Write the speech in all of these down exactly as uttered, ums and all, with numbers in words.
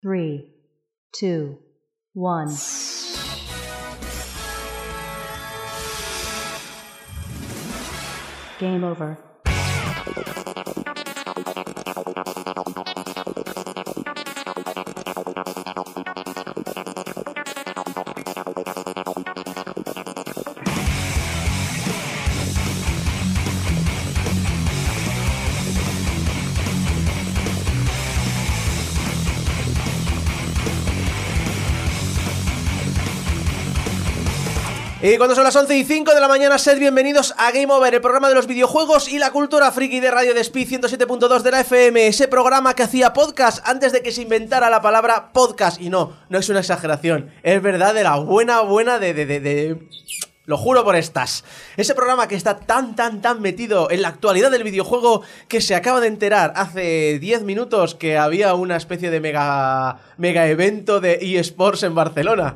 three, two, one. Game over. Y cuando son las once y cinco de la mañana, sed bienvenidos a Game Over, el programa de los videojuegos y la cultura friki de Radio Despí ciento siete punto dos de la F M. Ese programa que hacía podcast antes de que se inventara la palabra podcast. Y no, no es una exageración, es verdad, de la buena, buena de... de, de, de... Lo juro por estas. Ese programa que está tan, tan, tan metido en la actualidad del videojuego que se acaba de enterar hace diez minutos que había una especie de mega, mega evento de eSports en Barcelona.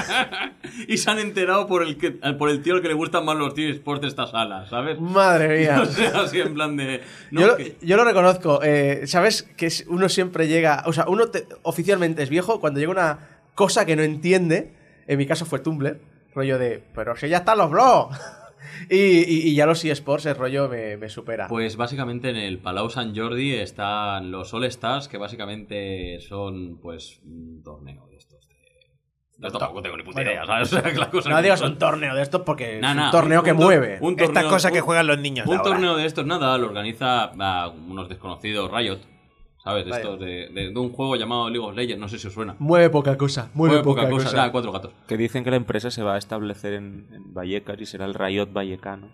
Y se han enterado por el, que, por el tío al que le gustan más los eSports de esta sala, ¿sabes? Madre mía. O sea, así en plan de... No, yo, que... lo, yo lo reconozco. Eh, ¿Sabes? Que uno siempre llega... O sea, uno te, oficialmente es viejo cuando llega una cosa que no entiende. En mi caso fue Tumblr. Rollo de, pero si ya están los blogs. y, y, y ya los eSports, el rollo me, me supera. Pues básicamente en el Palau Sant Jordi están los All Stars, que básicamente son pues un torneo de estos. De... Yo tampoco tengo ni puta idea, ¿sabes? O sea, la cosa no digas son... un torneo de estos porque nah, es nah, un torneo un, que un, mueve. Un torneo, Estas cosas un, que juegan los niños Un ahora. torneo de estos, nada, lo organiza uh, unos desconocidos Riot. ¿Sabes? Vaya. Estos de, de, de un juego llamado League of Legends, no sé si os suena. Mueve poca cosa, mueve, Mueve poca, poca cosa. cosa. Ah, cuatro gatos. Que dicen que la empresa se va a establecer en, en Vallecas y será el Riot vallecano.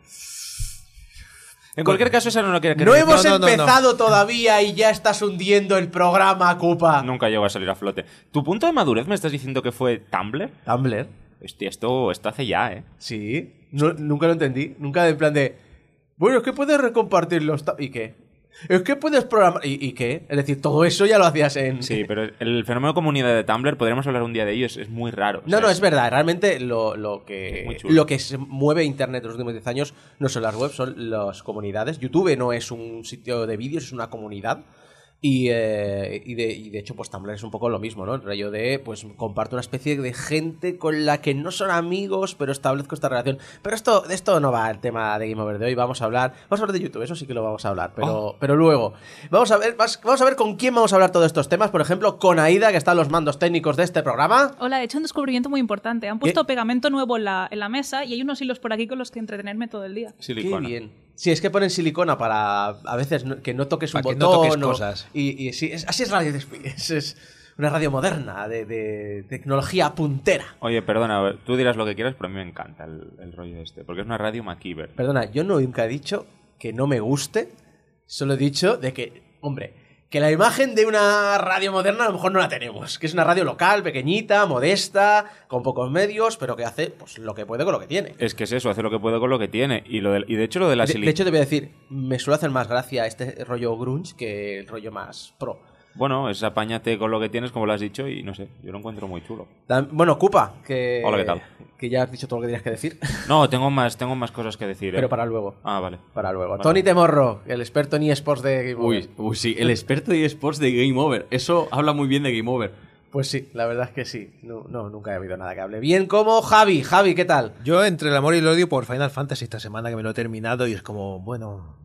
En cualquier caso, esa no lo quiere No creer. hemos no, no, empezado no. todavía y ya estás hundiendo el programa, Cupa. Nunca llegó a salir a flote. ¿Tu punto de madurez me estás diciendo que fue Tumblr? Tumblr. Hostia, esto, esto hace ya, ¿eh? Sí, no, nunca lo entendí. Nunca en plan de... Bueno, es que puedes recompartir los... ¿Y qué? Es que puedes programar... ¿Y, ¿Y qué? Es decir, todo eso ya lo hacías en... Sí, pero el fenómeno comunidad de Tumblr, podríamos hablar un día de ello, es, es muy raro. No, o sea, no, es verdad. Realmente lo, lo que Es muy chulo. lo que se mueve Internet en los últimos diez años no son las webs, son las comunidades. YouTube no es un sitio de vídeos, es una comunidad. Y, eh, y, de, y de hecho, pues Tumblr es un poco lo mismo, ¿no? El rollo de, pues, comparto una especie de gente con la que no son amigos, pero establezco esta relación. Pero esto, de esto no va el tema de Game Over de hoy. Vamos a hablar, vamos a hablar de YouTube, eso sí que lo vamos a hablar, pero, oh. pero luego. Vamos a ver, vamos a ver con quién vamos a hablar todos estos temas. Por ejemplo, con Aida, que está en los mandos técnicos de este programa. Hola, he hecho un descubrimiento muy importante. Han puesto ¿Qué? pegamento nuevo en la, en la mesa y hay unos hilos por aquí con los que entretenerme todo el día. Silicona. Qué bien. Sí, es que ponen silicona para a veces no, que no toques un Para que botón. no toques o, cosas. Y, y sí, es, así es Radio Despí. Es, es una radio moderna, de, de tecnología puntera. Oye, perdona, a ver, tú dirás lo que quieras, pero a mí me encanta el, el rollo este, porque es una radio MacGyver. Perdona, yo no nunca he dicho que no me guste, solo he dicho de que, hombre, que la imagen de una radio moderna a lo mejor no la tenemos, que es una radio local, pequeñita, modesta, con pocos medios, pero que hace pues lo que puede con lo que tiene. Es que es eso, hace lo que puede con lo que tiene. Y, lo de, y de hecho lo de la De, silicona... de hecho te voy a decir, me suele hacer más gracia este rollo grunge que el rollo más pro. Bueno, es apáñate con lo que tienes, como lo has dicho, y no sé, yo lo encuentro muy chulo. Da- Bueno, Cupa, que... Hola, ¿qué tal? Que ya has dicho todo lo que tenías que decir, No, tengo más, tengo más cosas que decir. ¿eh? pero para luego. Ah, vale. Para luego. Vale. Tony Temorro, el experto en eSports de Game Over. Uy, uy, sí, el experto de eSports de Game Over. Eso habla muy bien de Game Over. Pues sí, la verdad es que sí. No, no, nunca he habido nada que hable bien como Javi. Javi, ¿qué tal? Yo entre el amor y el odio por Final Fantasy esta semana que me lo he terminado y es como, bueno...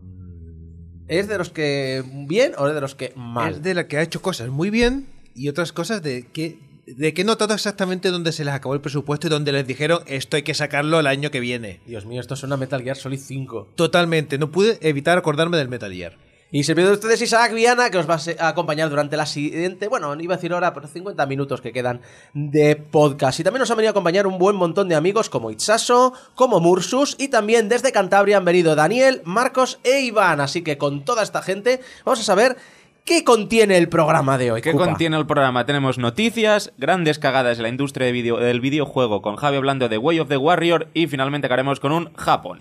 ¿Es de los que bien o es de los que mal? Es de la que ha hecho cosas muy bien y otras cosas de que de que no todo exactamente dónde se les acabó el presupuesto y donde les dijeron esto hay que sacarlo el año que viene. Dios mío, esto suena a Metal Gear Solid cinco. Totalmente, no pude evitar acordarme del Metal Gear. Y se pierde ustedes Isaac Viana, que os va a acompañar durante la siguiente, bueno, no iba a decir ahora, pero cincuenta minutos que quedan de podcast. Y también nos han venido a acompañar un buen montón de amigos como Itsaso, como Mursus, y también desde Cantabria han venido Daniel, Marcos e Iván. Así que con toda esta gente vamos a saber qué contiene el programa de hoy. ¿Qué Cupa? contiene el programa? Tenemos noticias, grandes cagadas en la industria de video, del videojuego con Javi hablando de Way of the Warrior y finalmente acabaremos con un Japón.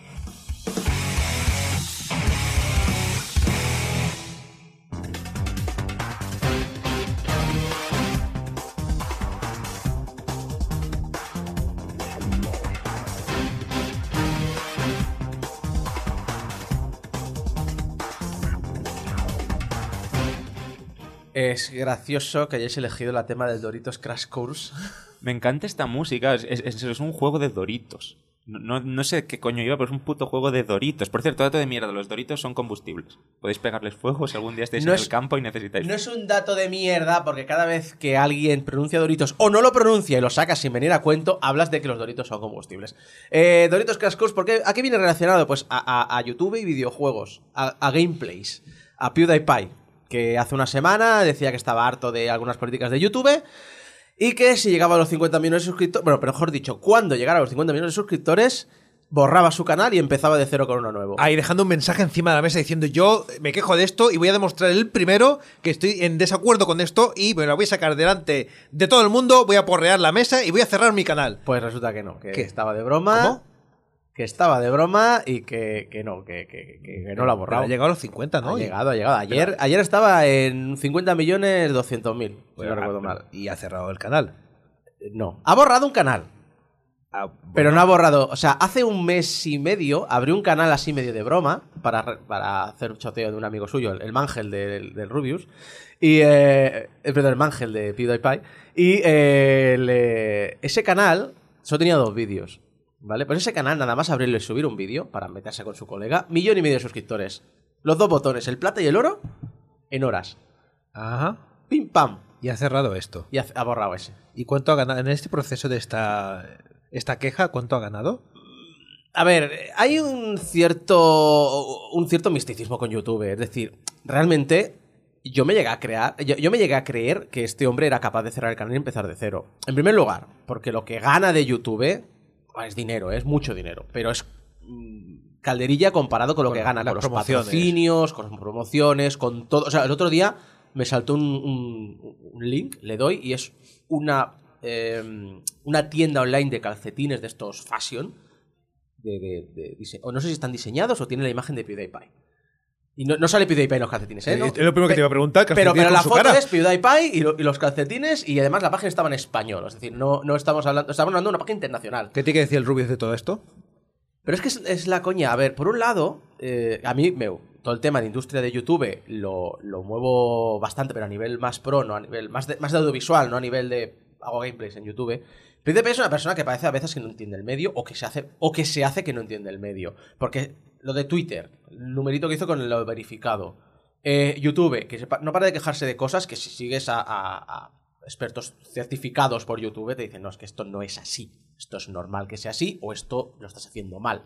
Es gracioso que hayáis elegido el tema del Doritos Crash Course. Me encanta esta música. Es, es, es un juego de Doritos. No, no, no sé qué coño iba, pero es un puto juego de Doritos. Por cierto, dato de mierda, los Doritos son combustibles. Podéis pegarles fuego si algún día estáis No en es- el campo y necesitáis... No es un dato de mierda, porque cada vez que alguien pronuncia Doritos o no lo pronuncia y lo saca sin venir a cuento, hablas de que los Doritos son combustibles. Eh, Doritos Crash Course, ¿por qué? ¿A qué viene relacionado? Pues a, a- a YouTube y videojuegos, a, a gameplays, a PewDiePie, que hace una semana decía que estaba harto de algunas políticas de YouTube y que si llegaba a los cincuenta millones de suscriptores, bueno, pero mejor dicho, cuando llegara a los cincuenta millones de suscriptores, borraba su canal y empezaba de cero con uno nuevo. Ahí dejando un mensaje encima de la mesa diciendo yo me quejo de esto y voy a demostrar el primero que estoy en desacuerdo con esto y me lo voy a sacar delante de todo el mundo, voy a porrear la mesa y voy a cerrar mi canal. Pues resulta que no, que ¿Qué? estaba de broma. ¿Cómo? Que estaba de broma y que, que no, que, que, que- que no lo ha Pero borrado. ha llegado a los cincuenta, ¿no? Ha llegado, ha llegado. Ayer, ayer estaba en cincuenta millones doscientos mil, si Pues, no recuerdo ah, mal. Y ha cerrado el canal. No. Ha borrado un canal, Ah, bueno. pero no ha borrado. O sea, hace un mes y medio abrió un canal así medio de broma para, re- para hacer un choteo de un amigo suyo, el, el Mangel del, del Rubius. Y, eh, eh, perdón, el Mangel de PewDiePie. Y eh, le- ese canal solo tenía dos vídeos. ¿Vale? Pues ese canal, nada más abrirlo y subir un vídeo para meterse con su colega, millón y medio de suscriptores. Los dos botones, el plata y el oro, en horas. Ajá. Pim pam. Y ha cerrado esto. Y ha, ha borrado ese. ¿Y cuánto ha ganado en este proceso de esta, esta queja? ¿Cuánto ha ganado? A ver, hay un cierto. un cierto misticismo con YouTube. Es decir, realmente. Yo me llegué a crear. Yo, yo me llegué a creer que este hombre era capaz de cerrar el canal y empezar de cero. En primer lugar, porque lo que gana de YouTube. Es dinero, es mucho dinero, pero es mm, calderilla comparado con lo Con que gana las con los promociones. patrocinios, con las promociones, con todo. O sea, el otro día me saltó un, un- un link, le doy, y es una, eh, una tienda online de calcetines de estos fashion. De, de- de dise- o no sé si están diseñados o tienen la imagen de PewDiePie. Y no, no sale PewDiePie en los calcetines, ¿eh? ¿no? Es lo primero que te iba a preguntar. Pero, calcetines pero con la su foto cara. es PewDiePie y, lo- y los calcetines, y además la página estaba en español. Es decir, no, no estamos hablando. Estamos hablando de una página internacional. ¿Qué tiene que decir el Rubius de todo esto? Pero es que es, es la coña. A ver, por un lado, eh, a mí me, todo el tema de industria de YouTube lo, lo muevo bastante, pero a nivel más pro, no a nivel más de, más de audiovisual, no a nivel de hago gameplays en YouTube. PewDiePie es una persona que parece a veces que no entiende el medio o que se hace o que se hace que no entiende el medio. Porque lo de Twitter, el numerito que hizo con lo verificado. Eh, YouTube, que se pa- no para de quejarse de cosas que si sigues a, a- a expertos certificados por YouTube te dicen, no, es que esto no es así. Esto es normal que sea así o esto lo estás haciendo mal.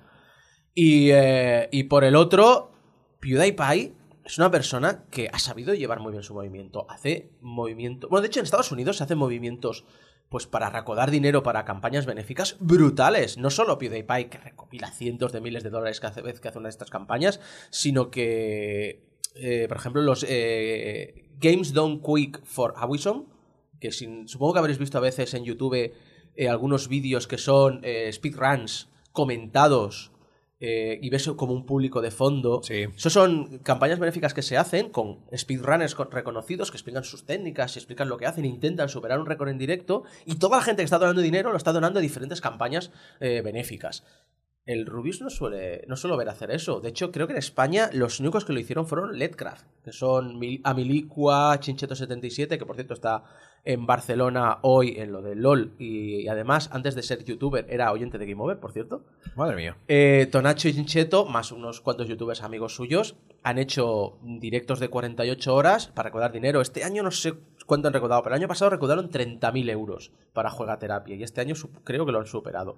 Y, eh, y por el otro, PewDiePie es una persona que ha sabido llevar muy bien su movimiento. Hace movimientos... Bueno, de hecho en Estados Unidos se hacen movimientos pues para recaudar dinero para campañas benéficas brutales. No solo PewDiePie, que recopila cientos de miles de dólares cada vez que hace una de estas campañas, sino que, eh, por ejemplo, los eh, Games Done Quick for Awism, que sin- supongo que habréis visto a veces en YouTube eh, algunos vídeos que son eh, speedruns comentados eh, y ves como un público de fondo. Sí. Eso son campañas benéficas que se hacen con speedrunners con- reconocidos que explican sus técnicas, explican lo que hacen, intentan superar un récord en directo, y toda la gente que está donando dinero lo está donando a diferentes campañas eh, benéficas. El Rubius no suele, no suele ver hacer eso. De hecho, creo que en España los únicos que lo hicieron fueron Ledcraft, que son Mil- Amilicua, Chincheto setenta y siete, que por cierto está en Barcelona hoy en lo de LOL, y, y además, antes de ser youtuber, era oyente de Game Over, por cierto. Madre mía. Eh, Tonacho y Chincheto, más unos cuantos youtubers amigos suyos, han hecho directos de cuarenta y ocho horas para recaudar dinero. Este año no sé cuánto han recaudado, pero el año pasado recaudaron treinta mil euros para Juegaterapia, y este año su- creo que lo han superado.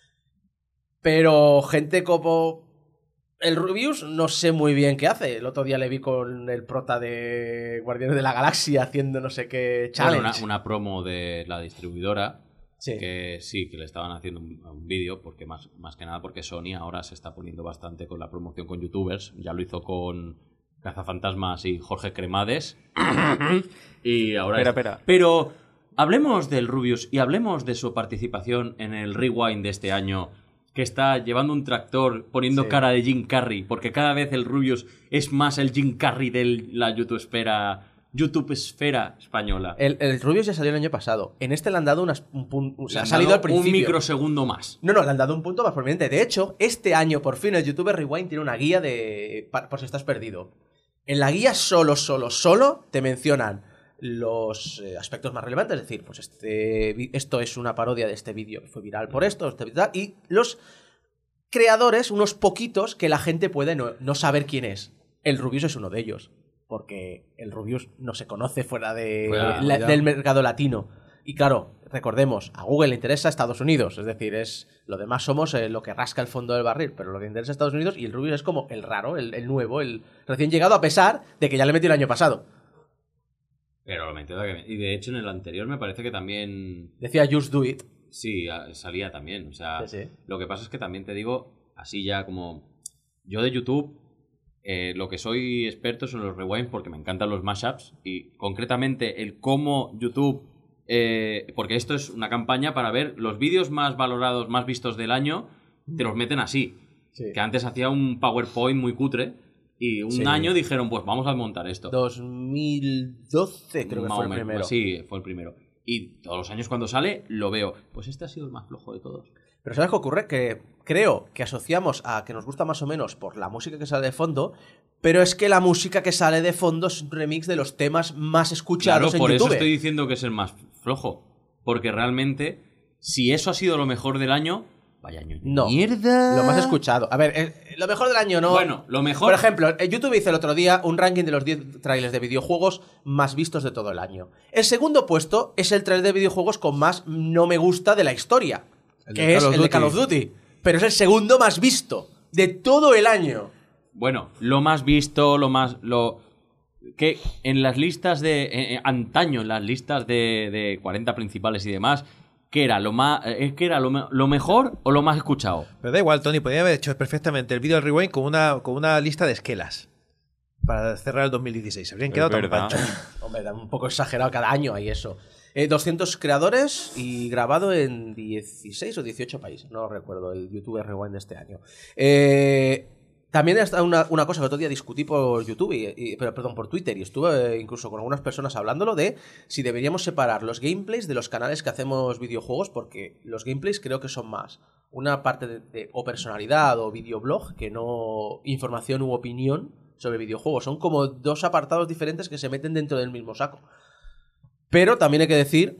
Pero gente como el Rubius no sé muy bien qué hace. El otro día le vi con el prota de Guardianes de la Galaxia haciendo no sé qué Bueno, challenge. una, una promo de la distribuidora. Sí. Que sí, que le estaban haciendo un, un vídeo, porque más, más que nada porque Sony ahora se está poniendo bastante con la promoción con youtubers. Ya lo hizo con Cazafantasmas y Jorge Cremades. Y ahora... Espera, es- espera. Pero hablemos del Rubius y hablemos de su participación en el Rewind de este año, que está llevando un tractor poniendo Sí. cara de Jim Carrey, porque cada vez el Rubius es más el Jim Carrey de la YouTube esfera, YouTube esfera española. El, el Rubius ya salió el año pasado. En este le han dado unas, un punto. O sea, Le ha han salido dado al principio. un microsegundo más. No, no, le han dado un punto más prominente. De hecho, este año, por fin, el YouTuber Rewind tiene una guía de. pa- por si estás perdido. En la guía solo, solo, solo te mencionan los eh, aspectos más relevantes, es decir, pues este vi- esto es una parodia de este vídeo que fue viral por esto, este, tal, y los creadores, unos poquitos que la gente puede no, no saber quién es. El Rubius es uno de ellos, porque el Rubius no se conoce fuera, de, Fuera, la- ya. del mercado latino. Y claro, recordemos, a Google le interesa Estados Unidos, es decir, es lo demás somos eh, lo que rasca el fondo del barril, pero lo que interesa Estados Unidos, y el Rubius es como el raro, el, el nuevo, el recién llegado, a pesar de que ya le metí el año pasado. Pero lo metió de que- Y de hecho en el anterior me parece que también... Decía Just Do It. Sí, a- salía también. O sea, Sí, sí. lo que pasa es que también te digo, así ya como... Yo de YouTube, eh, lo que soy experto son los rewinds porque me encantan los mashups y concretamente el cómo YouTube... eh, porque esto es una campaña para ver los vídeos más valorados, más vistos del año, te los meten así. Sí. Que antes hacía un PowerPoint muy cutre y un Sí. año dijeron, pues vamos a montar esto. dos mil doce creo que Más fue o el menos, primero. Sí, fue el primero. Y todos los años cuando sale, lo veo. Pues este ha sido el más flojo de todos. Pero ¿sabes qué ocurre? Que creo que asociamos a que nos gusta más o menos por la música que sale de fondo, pero es que la música que sale de fondo es un remix de los temas más Claro, escuchados en por YouTube. eso estoy diciendo que es el más flojo. Porque realmente, si eso ha sido lo mejor del año, vaya año de No, mierda. lo más escuchado. A ver, eh, lo mejor del año no... Bueno, lo mejor... Por ejemplo, en YouTube hice el otro día un ranking de los diez trailers de videojuegos más vistos de todo el año. El segundo puesto es el trailer de videojuegos con más no me gusta de la historia, El de que es Call of el de Duty. Call of Duty. Pero es el segundo más visto de todo el año. Bueno, lo más visto, lo más... lo que en las listas de... eh, eh, antaño, en las listas de, de cuarenta principales y demás, ¿qué era? ¿Lo, más, eh, ¿qué era lo, me- lo mejor o lo más escuchado? Pero da igual, Tony, podría haber hecho perfectamente el vídeo del rewind con una, con una lista de esquelas para cerrar el dos mil dieciséis. Se habrían Es quedado tan verdad. panchos. Hombre, da un poco exagerado, cada año hay eso. Eh, doscientos creadores y grabado en dieciséis o dieciocho países. No recuerdo el YouTube Rewind de este año. Eh, también está una, una cosa que otro día discutí por YouTube, y, y- pero, perdón, por Twitter, y estuve eh, incluso con algunas personas hablándolo de si deberíamos separar los gameplays de los canales que hacemos videojuegos, porque los gameplays creo que son más una parte de, de o personalidad o videoblog que no información u opinión sobre videojuegos. Son como dos apartados diferentes que se meten dentro del mismo saco. Pero también hay que decir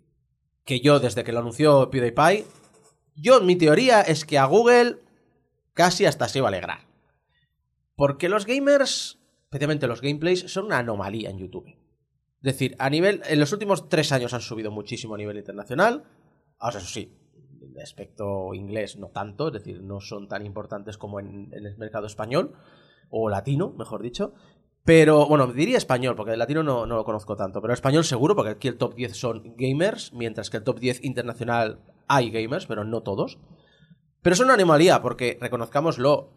que yo, desde que lo anunció PewDiePie, yo, mi teoría es que a Google casi hasta se iba a alegrar. Porque los gamers, especialmente los gameplays, son una anomalía en YouTube. Es decir, a nivel, en los últimos tres años han subido muchísimo a nivel internacional. Ahora, eso sí, de aspecto inglés no tanto, es decir, no son tan importantes como en, en el mercado español, o latino, mejor dicho. Pero, bueno, diría español, porque el latino no, no lo conozco tanto, pero español seguro, porque aquí el top diez son gamers, mientras que el top diez internacional hay gamers, pero no todos. Pero es una anomalía, porque, reconozcámoslo,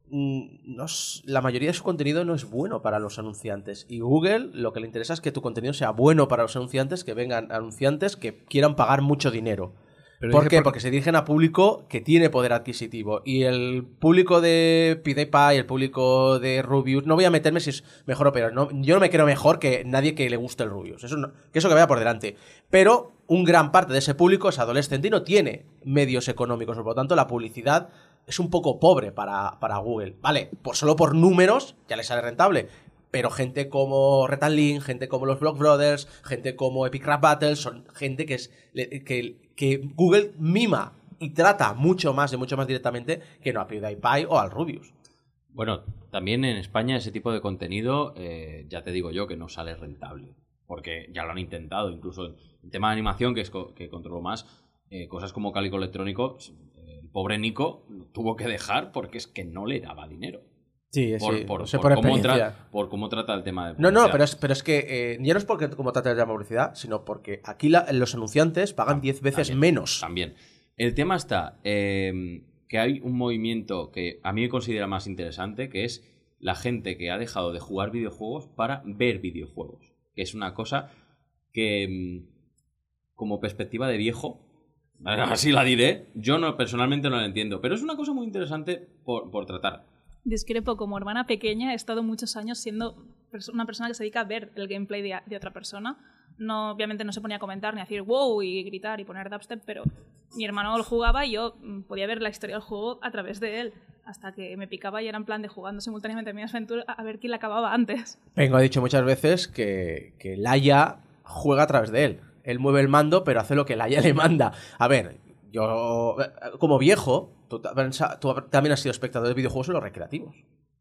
mm, no es- la mayoría de su contenido no es bueno para los anunciantes. Y Google lo que le interesa es que tu contenido sea bueno para los anunciantes, que vengan anunciantes que quieran pagar mucho dinero. Pero ¿Por dice qué? por- Porque se dirigen a público que tiene poder adquisitivo. Y el público de PewDiePie, el público de Rubius, no voy a meterme si es mejor o peor. No, yo no me creo mejor que nadie que le guste el Rubius. Eso no- que eso que vaya por delante. Pero un gran parte de ese público es adolescente y no tiene medios económicos. Por lo tanto, la publicidad es un poco pobre para, para Google. Vale, por, solo por números ya le sale rentable. Pero gente como Retan Link, gente como los Block Brothers, gente como Epic Rap Battles, son gente que es le- que, que Google mima y trata mucho más, de mucho más directamente que no a PewDiePie o al Rubius. Bueno, también en España ese tipo de contenido, eh, ya te digo yo que no sale rentable. Porque ya lo han intentado, incluso en tema de animación, que es co- que controlo más, eh, cosas como Cálico Electrónico, eh, el pobre Nico lo tuvo que dejar porque es que no le daba dinero. Sí, Por, sí, por- lo sé por por cómo experiencia. tra- por cómo trata el tema de No, no, publicidad. pero es, pero es que eh, ya no es porque como trata de la publicidad, sino porque aquí la- los anunciantes pagan diez veces También, menos. También. El tema está eh, que hay un movimiento que a mí me considera más interesante, que es la gente que ha dejado de jugar videojuegos para ver videojuegos. Que es una cosa que, mm, como perspectiva de viejo, así la diré, yo no personalmente no la entiendo. Pero es una cosa muy interesante por, por tratar. Discrepo, como hermana pequeña he estado muchos años siendo pers- una persona que se dedica a ver el gameplay de, de otra persona. No, obviamente no se ponía a comentar ni a decir wow y gritar y poner dubstep, pero mi hermano lo jugaba y yo mm, podía ver la historia del juego a través de él. Hasta que me picaba y era en plan de jugando simultáneamente a mi aventura a ver quién la acababa antes. Vengo, ha dicho muchas veces que, que Laia juega a través de él. Él mueve el mando, pero hace lo que Laia le manda. A ver, yo, como viejo, tú, tú también has sido espectador de videojuegos en los recreativos.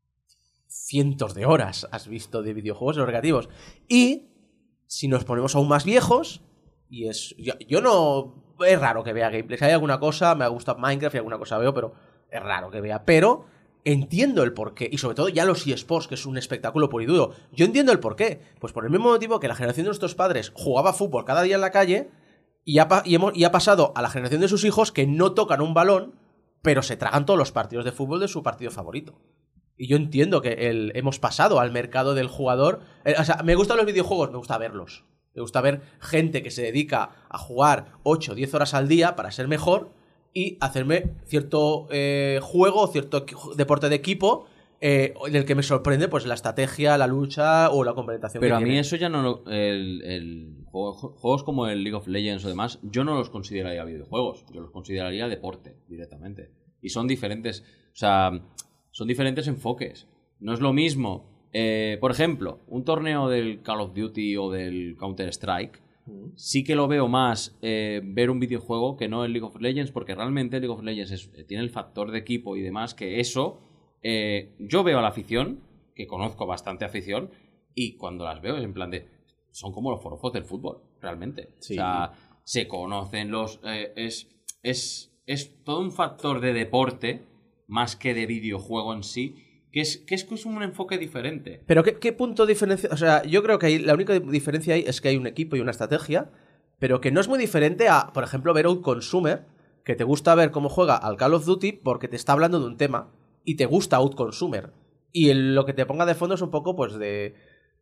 Cientos de horas has visto de videojuegos en los recreativos. Y si nos ponemos aún más viejos, y es yo, yo no... Es raro que vea gameplays. Hay alguna cosa, me ha gustado Minecraft y alguna cosa veo, pero es raro que vea. Pero entiendo el porqué. Y sobre todo ya los eSports, que es un espectáculo puro y duro. Yo entiendo el porqué. Pues por el mismo motivo que la generación de nuestros padres jugaba fútbol cada día en la calle, y ha, y, hemos, y ha pasado a la generación de sus hijos que no tocan un balón, pero se tragan todos los partidos de fútbol de su partido favorito. Y yo entiendo que el, hemos pasado al mercado del jugador. Eh, o sea, me gustan los videojuegos, me gusta verlos. Me gusta ver gente que se dedica a jugar ocho o diez horas al día para ser mejor y hacerme cierto eh, juego, cierto deporte de equipo eh, en el que me sorprende pues la estrategia, la lucha o la complementación. Pero que a mí tiene. eso ya no lo... El, el, juegos como el League of Legends o demás, yo no los consideraría videojuegos. Yo los consideraría deporte directamente. Y son diferentes... O sea, son diferentes enfoques. No es lo mismo... Eh, por ejemplo, un torneo del Call of Duty o del Counter-Strike, sí que lo veo más eh, ver un videojuego que no el League of Legends, porque realmente League of Legends es, tiene el factor de equipo y demás, que eso, eh, yo veo a la afición, que conozco bastante afición, y cuando las veo es en plan de, son como los forofos del fútbol, realmente. Sí. O sea, se conocen los... Eh, es, es, es todo un factor de deporte, más que de videojuego en sí, Que es, que es que es un enfoque diferente. Pero ¿qué, qué punto diferencia? O sea, yo creo que hay, la única diferencia ahí es que hay un equipo y una estrategia, pero que no es muy diferente a, por ejemplo, ver a un consumer que te gusta ver cómo juega al Call of Duty porque te está hablando de un tema y te gusta Outconsumer. Y el, lo que te ponga de fondo es un poco, pues, de...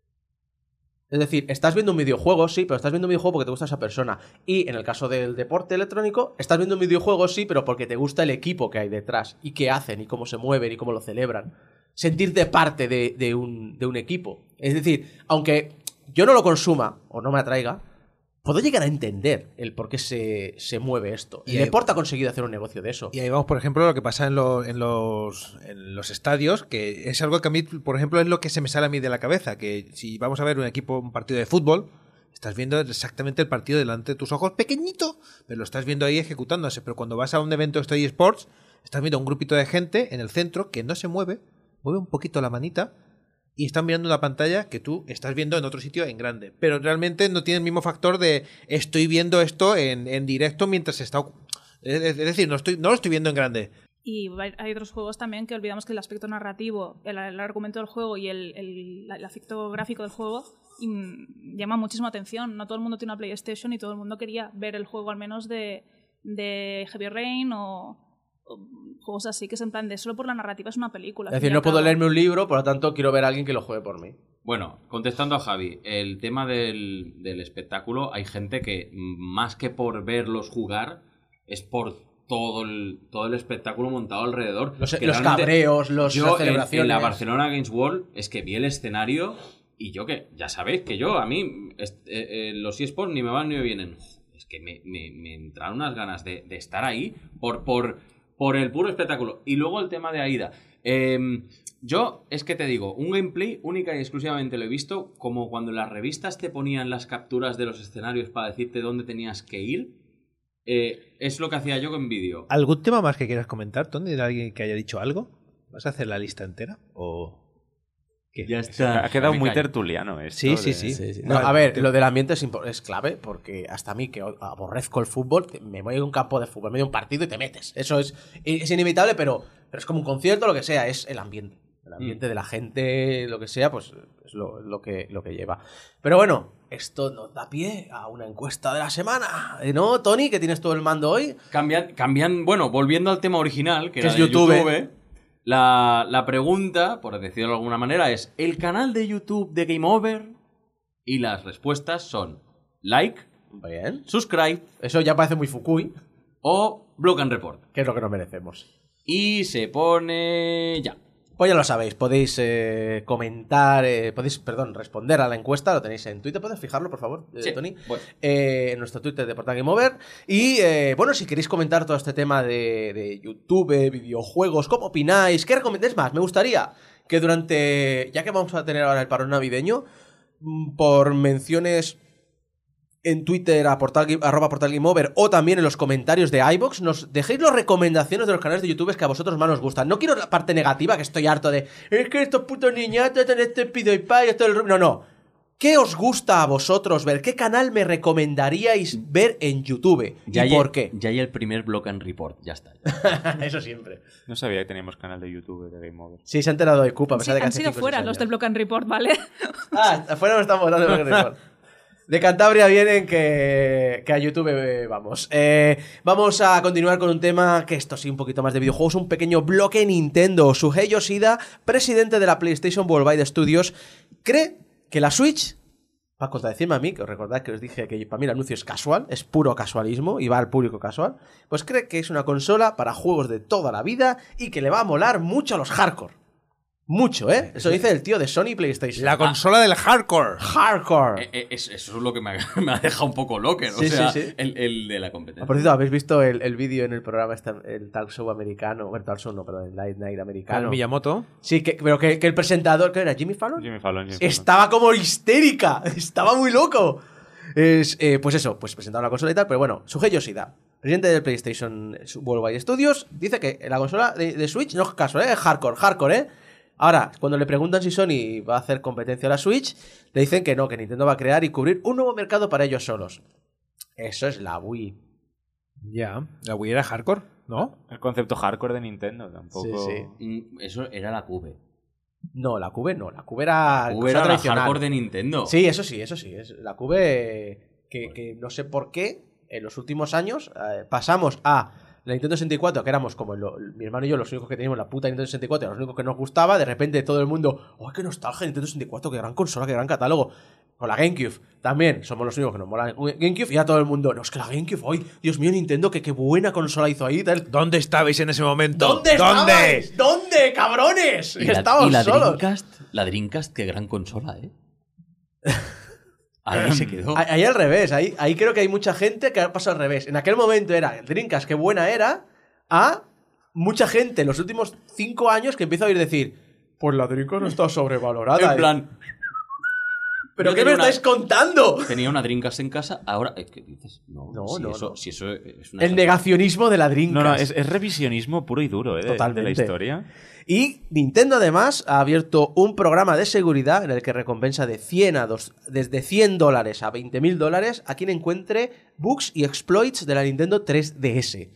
Es decir, estás viendo un videojuego, sí, pero estás viendo un videojuego porque te gusta esa persona. Y en el caso del deporte electrónico, estás viendo un videojuego, sí, pero porque te gusta el equipo que hay detrás y qué hacen y cómo se mueven y cómo lo celebran. Sentirte parte de, de, un, de un equipo. Es decir, aunque yo no lo consuma o no me atraiga, puedo llegar a entender el por qué se, se mueve esto. Y, y Deporte ha conseguido hacer un negocio de eso. Y ahí vamos, por ejemplo, a lo que pasa en, lo, en, los, en los estadios, que es algo que a mí, por ejemplo, es lo que se me sale a mí de la cabeza, que si vamos a ver un equipo, un partido de fútbol, estás viendo exactamente el partido delante de tus ojos, pequeñito, pero lo estás viendo ahí ejecutándose. Pero cuando vas a un evento de eSports, estás viendo un grupito de gente en el centro que no se mueve, mueve un poquito la manita y están mirando una pantalla que tú estás viendo en otro sitio en grande. Pero realmente no tiene el mismo factor de estoy viendo esto en, en directo mientras está... Es decir, no, estoy, no lo estoy viendo en grande. Y hay otros juegos también que olvidamos que el aspecto narrativo, el, el argumento del juego y el, el, el efecto gráfico del juego y, llama muchísima atención. No todo el mundo tiene una PlayStation y todo el mundo quería ver el juego al menos de, de Heavy Rain o... juegos así que es en plan de solo por la narrativa es una película. Es decir, no puedo leerme un libro, por lo tanto quiero ver a alguien que lo juegue por mí. Bueno, contestando a Javi, el tema del, del espectáculo, hay gente que más que por verlos jugar es por todo el, todo el espectáculo montado alrededor. Los, los cabreos, los, yo las celebraciones. En, en la Barcelona Games World es que vi el escenario y yo que, ya sabéis que yo, a mí es, eh, eh, los eSports ni me van ni me vienen. Es que me, me, me entraron unas ganas de, de estar ahí por... por Por el puro espectáculo. Y luego el tema de AIDA. Eh, yo, es que te digo, un gameplay única y exclusivamente lo he visto como cuando las revistas te ponían las capturas de los escenarios para decirte dónde tenías que ir. Eh, es lo que hacía yo con vídeo. ¿Algún tema más que quieras comentar, Tony? ¿De alguien que haya dicho algo? ¿Vas a hacer la lista entera? ¿O...? ¿Qué? Ya está. Ha quedado muy callo. tertuliano esto. Sí, sí, de... sí. Sí, sí. No, a ver, lo del ambiente es, es clave porque hasta a mí, que aborrezco el fútbol, me voy a un campo de fútbol, me voy a un partido y te metes. Eso es, es inevitable, pero, pero es como un concierto, lo que sea, es el ambiente. El ambiente mm. de la gente, lo que sea, pues es lo, lo, que, lo que lleva. Pero bueno, esto nos da pie a una encuesta de la semana. ¿No, Tony? Que tienes todo el mando hoy. Cambian, cambian bueno, volviendo al tema original, que, que era es de YouTube. YouTube La, la pregunta, por decirlo de alguna manera, es ¿el canal de YouTube de Game Over? Y las respuestas son like, Bien. subscribe, Eso ya parece muy Fukui, o Block and Report. que es lo que nos merecemos. Y se pone ya. Pues ya lo sabéis, podéis eh, comentar, eh, podéis, perdón, responder a la encuesta, lo tenéis en Twitter, ¿puedes fijarlo, por favor, eh, Sí, Tony? voy. Eh, en nuestro Twitter de Portal Game Over. Y, eh, bueno, si queréis comentar todo este tema de, de YouTube, videojuegos, ¿cómo opináis? ¿Qué recomendáis más? Me gustaría que durante, ya que vamos a tener ahora el parón navideño, mm, por menciones en Twitter a portal, arroba Portal Game Over o también en los comentarios de iVoox, nos dejéis las recomendaciones de los canales de YouTube que a vosotros más os gustan. No quiero la parte negativa, que estoy harto de es que estos putos niñatos tienen este PewDiePie y esto el... No, no. ¿Qué os gusta a vosotros ver? ¿Qué canal me recomendaríais ver en YouTube? Ya ¿Y hay, por qué? Ya hay el primer Block and Report, ya está. Eso siempre. No sabía que teníamos canal de YouTube de Game Over. Sí, se ha enterado de Cupa, a Sí, pesar de que han hace sido cinco o fuera seis los años. del Block and Report, ¿vale? Ah, afuera no estamos hablando de Block and Report. De Cantabria vienen que, que a YouTube eh, vamos. Eh, vamos a continuar con un tema que esto sí, un poquito más de videojuegos, un pequeño bloque Nintendo. Shuhei Yoshida, presidente de la PlayStation Worldwide Studios, cree que la Switch, para contradecirme a mí, que os recordad que os dije que para mí el anuncio es casual, es puro casualismo y va al público casual, pues cree que es una consola para juegos de toda la vida y que le va a molar mucho a los hardcore. Mucho, ¿eh? Eso dice el tío de Sony PlayStation. La consola del hardcore. Hardcore. Eh, eh, es- eso es lo que me ha, me ha dejado un poco locker. Sí, o sea, sí, sí. El, el de la competencia. Por cierto, ¿habéis visto el, el vídeo en el programa, este, el talk show americano? Bueno, talk show no, perdón, el Late Night americano. Con Miyamoto. Sí, que, pero que, que el presentador, ¿qué era? ¿Jimmy Fallon? Jimmy Fallon, Jimmy Fallon. Estaba como histérica, estaba muy loco. Es, eh, pues eso, pues presentaba la consola y tal, pero bueno, Shuhei Yoshida, presidente del PlayStation Worldwide Studios, dice que la consola de, de Switch no es casual, ¿eh? Es hardcore, hardcore, ¿eh? Ahora, cuando le preguntan si Sony va a hacer competencia a la Switch, le dicen que no, que Nintendo va a crear y cubrir un nuevo mercado para ellos solos. Eso es la Wii. Ya. La Wii era hardcore, ¿no? El concepto hardcore de Nintendo tampoco. Sí, sí. Mm, Eso era la Cube. No, la Cube no, la Cube era, La Cube cosa era la tradicional. hardcore de Nintendo. Sí, eso sí, eso sí. Es la Cube que, que no sé por qué en los últimos años eh, pasamos a la Nintendo sesenta y cuatro, que éramos como lo- mi hermano y yo los únicos que teníamos la puta Nintendo sesenta y cuatro, los únicos que nos gustaba, de repente todo el mundo, ¡oh, qué nostalgia Nintendo sesenta y cuatro, qué gran consola, qué gran catálogo! Con la GameCube también, somos los únicos que nos mola GameCube y ya todo el mundo, no, es que la GameCube, ¡ay, Dios mío, Nintendo, que qué buena consola hizo ahí! Tal. ¿Dónde estabais en ese momento? ¿Dónde estabais? ¿Dónde, cabrones? Y la, Estábamos y la solos. Dreamcast, la Dreamcast, qué gran consola, ¿eh? Ahí se quedó. Ahí, ahí al revés, ahí, ahí creo que hay mucha gente que ha pasado al revés. En aquel momento era Dreamcast, qué buena era, a mucha gente en los últimos cinco años que empieza a oír decir, pues la Dreamcast no está sobrevalorada. En plan, ¿pero yo qué me tenía una- estáis contando? tenía una Dreamcast en casa, ahora... eh, ¿Qué dices? No, No, si no, eso, no. Si eso es una... El negacionismo de la Dreamcast. No, no, es, es revisionismo puro y duro, ¿eh? De, Totalmente. de la historia. Y Nintendo además ha abierto un programa de seguridad en el que recompensa de cien a dos, desde cien dólares a veinte mil dólares a quien encuentre bugs y exploits de la Nintendo tres D S.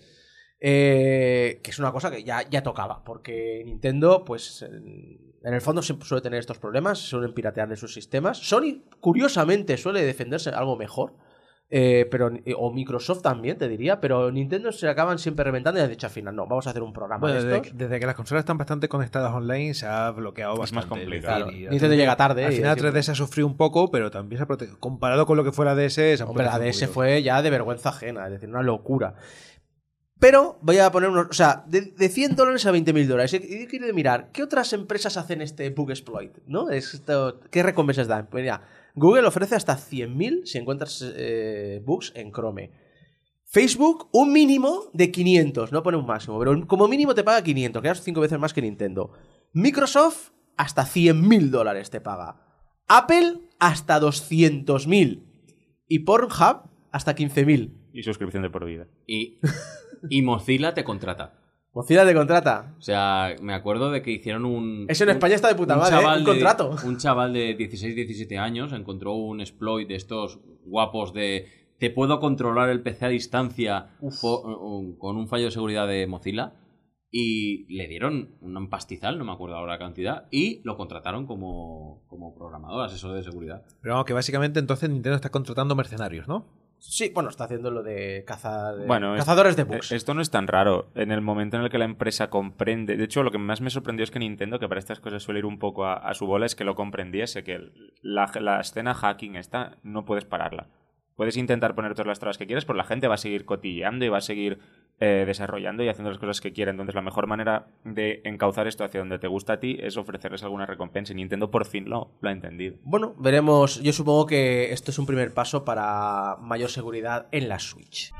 Eh, que es una cosa que ya, ya tocaba, porque Nintendo, pues en, en el fondo siempre suele tener estos problemas, suelen piratear de sus sistemas. Sony, curiosamente, suele defenderse algo mejor. Eh, pero, o Microsoft también, te diría, pero Nintendo se acaban siempre reventando y han dicho al final, no, vamos a hacer un programa Bueno, de desde, estos. desde que las consolas están bastante conectadas online se ha bloqueado Es bastante. más complicado. decir, y Nintendo al- llega tarde, Al y final decir- tres D S ha sufrido un poco, pero también se ha protegido. Comparado con lo que fue la D S, se ha Hombre, la protegido D S un poquito. fue ya de vergüenza ajena, es decir, una locura. Pero voy a poner unos. O sea, de, de cien dólares a veinte mil dólares. Y yo quiero mirar, ¿qué otras empresas hacen este bug exploit? ¿No? Esto, ¿qué recompensas dan? Pues mira, Google ofrece hasta cien mil si encuentras eh, bugs en Chrome. Facebook, un mínimo de quinientos, no pone un máximo, pero como mínimo te paga quinientos, que es cinco veces más que Nintendo. Microsoft, hasta cien mil dólares te paga. Apple, hasta doscientos mil. Y Pornhub, hasta quince mil. Y suscripción de por vida. Y, y Mozilla te contrata. Mozilla te contrata. O sea, me acuerdo de que hicieron un... Eso en un- España está de puta madre, ¿eh? Un de- contrato. Un chaval de dieciséis, diecisiete años encontró un exploit de estos guapos de... Te puedo controlar el P C a distancia po- un- con un fallo de seguridad de Mozilla. Y le dieron un pastizal, no me acuerdo ahora la cantidad, y lo contrataron como, como programador, asesor de seguridad. Pero vamos, que básicamente entonces Nintendo está contratando mercenarios, ¿no? Sí, bueno, está haciendo lo de cazar. Bueno, es- cazadores de bugs. eh, Esto no es tan raro. En el momento en el que la empresa comprende. De hecho, lo que más me sorprendió es que Nintendo, que para estas cosas suele ir un poco a, a su bola, es que lo comprendiese. Que el- la, la escena hacking esta no puedes pararla. Puedes intentar poner todas las trabas que quieras, pero la gente va a seguir cotilleando y va a seguir eh, desarrollando y haciendo las cosas que quiere. Entonces la mejor manera de encauzar esto hacia donde te gusta a ti es ofrecerles alguna recompensa. Y Nintendo por fin lo, lo ha entendido. Bueno, veremos. Yo supongo que esto es un primer paso para mayor seguridad en la Switch.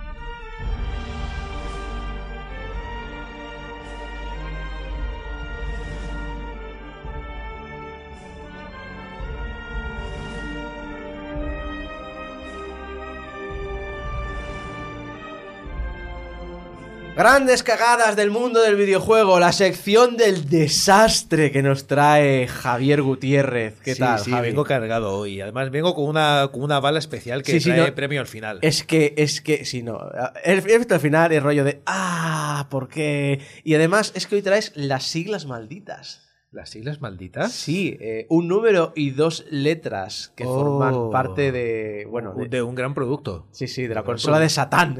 Grandes cagadas del mundo del videojuego, la sección del desastre que nos trae Javier Gutiérrez. ¿Qué sí, tal, sí, Javi? vengo cargado hoy. Además, vengo con una, con una bala especial que Sí, sí, trae no. premio al final. Es que, es que, sí, no. He visto al final el rollo de, ah, ¿por qué? Y además es que hoy traes las siglas malditas. ¿Las siglas malditas? Sí, eh, un número y dos letras que Oh. forman parte de, bueno, de, De un gran producto. sí, sí, de la consola de Satán.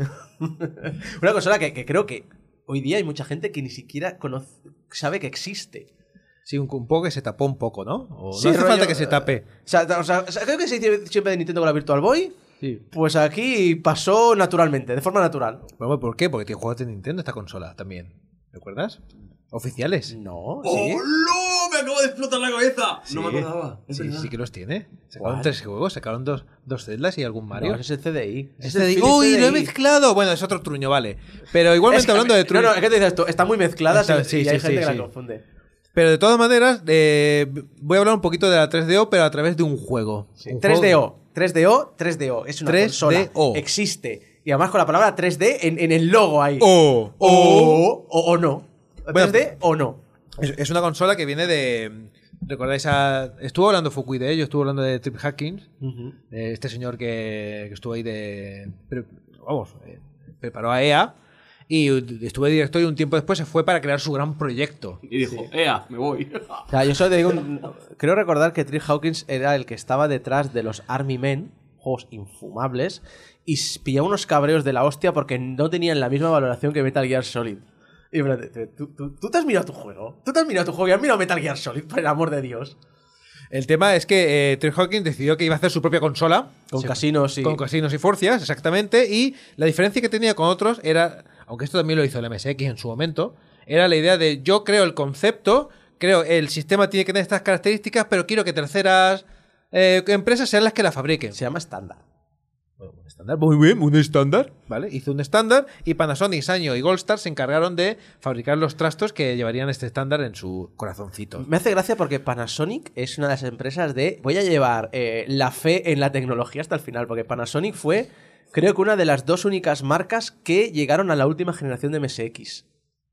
Una consola que, que creo que hoy día hay mucha gente que ni siquiera conoce, sabe que existe. Sí, un, un poco que se tapó un poco, ¿no? O Sí, no hace rollo, falta que se tape. O sea, o sea, o sea, creo que se dice siempre de Nintendo con la Virtual Boy. Sí. Pues aquí pasó naturalmente, de forma natural. Bueno, ¿por qué? Porque tiene juegos de Nintendo esta consola también. ¿Recuerdas? Oficiales. No, ¿Sí? ¡No! ¡Me acabo de explotar la cabeza! Sí. No me acordaba. Es Sí, verdad. sí que los tiene. Sacaron ¿Cuál? tres juegos, sacaron dos, dos Zeldas y algún Mario. No, ese es el C D I. Este Es el de- Philips ¡Uy, lo he C D I. mezclado! Bueno, es otro truño, vale. Pero igualmente Es que- hablando de truño. No, no, es que te dices tú, están muy mezcladas Está- y, sí, y hay sí, gente sí, que sí. la confunde. Pero de todas maneras, eh, voy a hablar un poquito de la tres D O, pero a través de un juego. Un tres D juego- O, tres D O, tres D O. Es una tres D O. consola. Existe. Y además con la palabra tres D en, en el logo ahí. O, O, o, o no. Bueno, tres D o no. Es, es una consola que viene de... ¿Recordáis a...? Estuvo hablando Fukui de ello, estuvo hablando de Trip Hacking. eh, este señor que, que estuvo ahí de... pre- vamos, eh, preparó a E A. Y estuvo de director y un tiempo después se fue para crear su gran proyecto. Y dijo, ea, me voy. O sea, yo solo te digo, un- creo recordar que Trip Hawkins era el que estaba detrás de los Army Men, juegos infumables, y s- pillaba unos cabreos de la hostia porque no tenían la misma valoración que Metal Gear Solid. Y espérate, ¿tú, tú, tú te has mirado tu juego? ¿Tú te has mirado tu juego y has mirado Metal Gear Solid, por el amor de Dios? El tema es que eh, Trip Hawkins decidió que iba a hacer su propia consola. Con Se- casinos y... Con casinos y forcias, exactamente. Y la diferencia que tenía con otros era, aunque esto también lo hizo el M S X en su momento, era la idea de yo creo el concepto, creo el sistema tiene que tener estas características, pero quiero que terceras eh, empresas sean las que la fabriquen. Se llama estándar. Bueno, un estándar, muy bien, un estándar, ¿vale? Hizo un estándar y Panasonic, Sanyo y Goldstar se encargaron de fabricar los trastos que llevarían este estándar en su corazoncito. Me hace gracia porque Panasonic es una de las empresas de... Voy a llevar eh, la fe en la tecnología hasta el final, porque Panasonic fue, creo que una de las dos únicas marcas que llegaron a la última generación de M S X.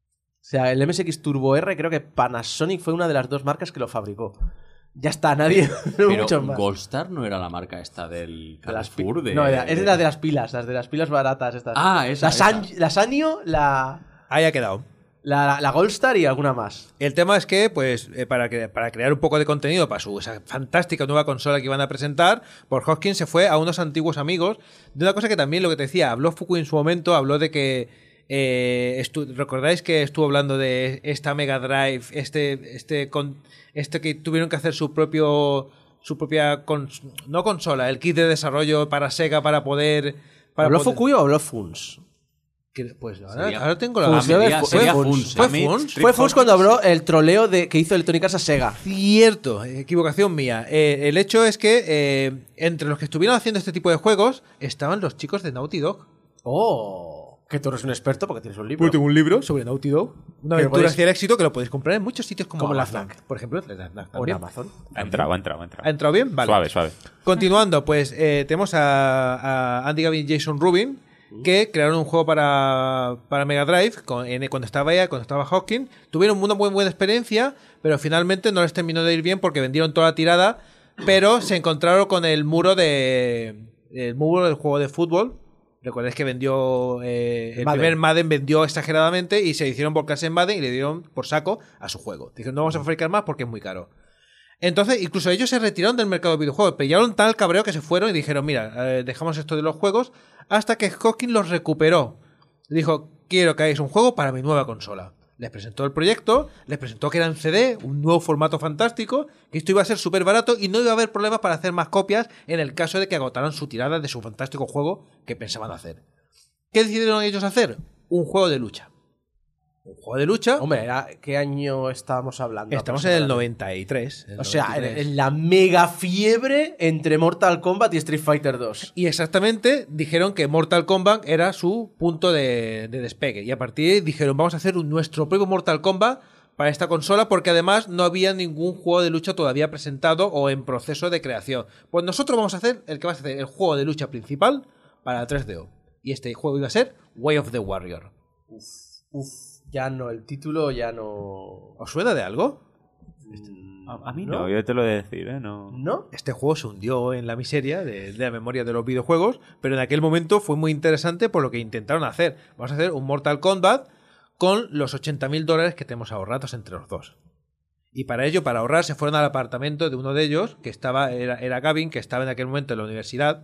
O sea, el M S X Turbo R, creo que Panasonic fue una de las dos marcas que lo fabricó. Ya está, nadie... no Pero muchos más. Goldstar no era la marca esta del De las pi- Carrefour. De... No, era- es de las de las pilas, las de las pilas baratas estas. Ah, esa, La, San- esa. la Sanyo, la, Ahí ha quedado. la, la Goldstar y alguna más. El tema es que, pues, eh, para, cre- para crear un poco de contenido para su esa fantástica nueva consola que iban a presentar, por Hopkins se fue a unos antiguos amigos de una cosa que también, lo que te decía, habló Fukui en su momento, habló de que eh, estu- ¿recordáis que estuvo hablando de esta Mega Drive, este, este, con, este que tuvieron que hacer su propio, su propia, cons- no consola, el kit de desarrollo para Sega para poder... Para ¿Habló poder- Fukui o habló Funs? que- Pues ahora, Sería- ahora tengo la... Funs, sería- debe- fue sería Funs. Funs. ¿Fue A mí, Funs? Trip Fue Funs cuando Hawkins- habló el troleo de, que hizo Electronic Arts a Sega. Cierto, equivocación mía. Eh, el hecho es que eh, entre los que estuvieron haciendo este tipo de juegos estaban los chicos de Naughty Dog. Oh, que tú eres un experto porque tienes un libro. tengo un libro sobre Naughty Dog, una Que aventura podéis- hacia el éxito que lo podéis comprar en muchos sitios como, Como la Amazon. FNAC. Por ejemplo, la FNAC O en también. Amazon. Ha entrado, ha entrado, ha entrado. ¿Ha entrado bien? Vale. Suave, suave. Continuando, pues eh, tenemos a, a Andy Gavin y Jason Rubin, que crearon un juego para, para Mega Drive con- en- cuando estaba ella, cuando estaba Hawking. Tuvieron una muy buena experiencia, pero finalmente no les terminó de ir bien porque vendieron toda la tirada, pero se encontraron con el muro de el muro del juego de fútbol. Recuerdáis que vendió eh, el Madden. primer Madden vendió exageradamente y se hicieron volcarse en Madden y le dieron por saco a su juego. Dijeron, no vamos a fabricar más porque es muy caro. Entonces, incluso ellos se retiraron del mercado de videojuegos, pillaron tal cabreo que se fueron y dijeron, mira, eh, dejamos esto de los juegos, hasta que Hawking los recuperó. Dijo, quiero que hagáis un juego para mi nueva consola. Les presentó el proyecto, les presentó que era en C D, un nuevo formato fantástico, que esto iba a ser súper barato y no iba a haber problemas para hacer más copias en el caso de que agotaran su tirada de su fantástico juego que pensaban hacer. ¿Qué decidieron ellos hacer? un juego de lucha. Un juego de lucha. Hombre, era- ¿qué año estábamos hablando? Estamos en el aproximadamente? noventa y tres. el O sea, en, noventa y tres. en la mega fiebre entre Mortal Kombat y Street Fighter dos. Y exactamente dijeron que Mortal Kombat era su punto de, de despegue. Y a partir de ahí dijeron, vamos a hacer un- nuestro propio Mortal Kombat para esta consola, porque además no había ningún juego de lucha todavía presentado o en proceso de creación. Pues nosotros vamos a hacer el que va a hacer el juego de lucha principal para tres D O. Y este juego iba a ser Way of the Warrior. Uf, ya no, el título ya no... ¿Os suena de algo? A, a mí ¿No? no, yo te lo he de decir, ¿eh? No. ¿No? Este juego se hundió en la miseria de, de la memoria de los videojuegos, pero en aquel momento fue muy interesante por lo que intentaron hacer. Vamos a hacer un Mortal Kombat con los ochenta mil dólares que tenemos ahorrados entre los dos. Y para ello, para ahorrar, se fueron al apartamento de uno de ellos, que estaba, era, era Gavin, que estaba en aquel momento en la universidad.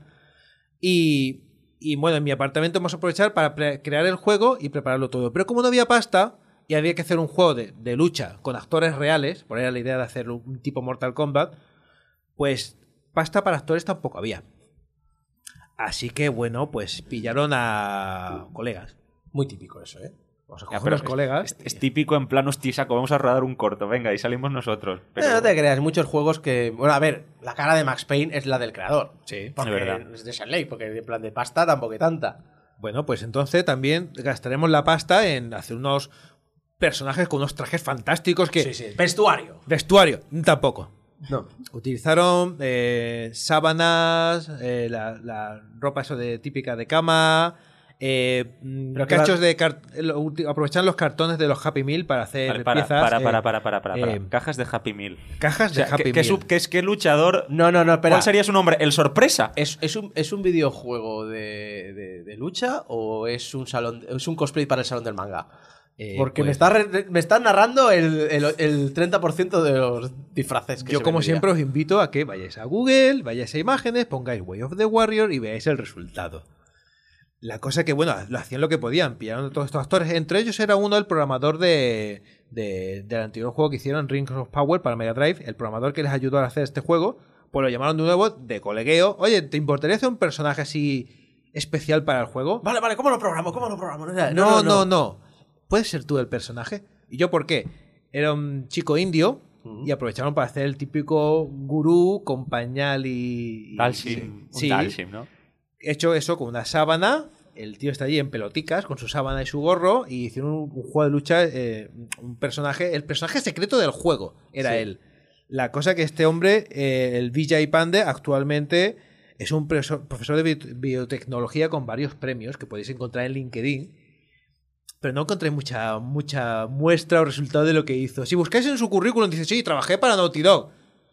Y, y bueno, en mi apartamento vamos a aprovechar para pre- crear el juego y prepararlo todo. Pero como no había pasta y había que hacer un juego de, de lucha con actores reales, por ahí era la idea de hacer un tipo Mortal Kombat, pues pasta para actores tampoco había. Así que bueno, pues pillaron a colegas. Muy típico eso, ¿eh? Vamos a Ya, coger pero los colegas. Es, es típico en plan, hostia, saco, vamos a rodar un corto, venga, y salimos nosotros. Pero... Eh, no te creas, muchos juegos que... Bueno, a ver, la cara de Max Payne es la del creador. Sí, Porque es verdad. es de Shanley, porque en plan de pasta tampoco hay tanta. Bueno, pues entonces también gastaremos la pasta en hacer unos personajes con unos trajes fantásticos que... Sí, sí. Vestuario. Vestuario, tampoco. No. Utilizaron eh, sábanas, eh, la, la ropa eso de típica de cama, eh, mm, Pero que cachos va- de... car- lo uti- aprovecharon los cartones de los Happy Meal para hacer Vale, para, piezas. para, eh, para, para, para, para, para. eh, Cajas de Happy Meal. Cajas O sea, de Happy ¿qué, qué, Meal. su- qué es qué luchador? No, no, no, espera. ¿Cuál sería su nombre? ¿El sorpresa? ¿Es, es, un, ¿Es un videojuego de, de, de lucha o es un salón es un cosplay para el salón del manga? Eh, Porque me, pues, está re- me está narrando el, el, el treinta por ciento de los disfraces que yo se como venderían. siempre os invito a que vayáis a Google, vayáis a imágenes, pongáis Way of the Warrior y veáis el resultado. La cosa que, bueno, lo hacían lo que podían, pillaron a todos estos actores. Entre ellos era uno el programador de, de- del anterior juego que hicieron, Rings of Power, para Mega Drive. El programador que les ayudó a hacer este juego, pues lo llamaron de nuevo de colegueo. Oye, ¿te importaría hacer un personaje así especial para el juego? Vale, vale, ¿cómo lo programo? ¿Cómo lo programo? No, No, no, no. ¿Puedes ser tú el personaje? ¿Y yo por qué? Era un chico indio y aprovecharon para hacer el típico gurú con pañal y... y- Dalsim. Sí. Un Dalsim, ¿no? Hecho eso con una sábana. El tío está allí en peloticas con su sábana y su gorro y hicieron un, un juego de lucha, eh, un personaje, el personaje secreto del juego era Sí. él. La cosa que este hombre, eh, el Vijay Pande, actualmente es un preso- profesor de bi- biotecnología con varios premios que podéis encontrar en LinkedIn, pero no encontré mucha, mucha muestra o resultado de lo que hizo. Si buscáis en su currículum, dice, sí, trabajé para Naughty Dog.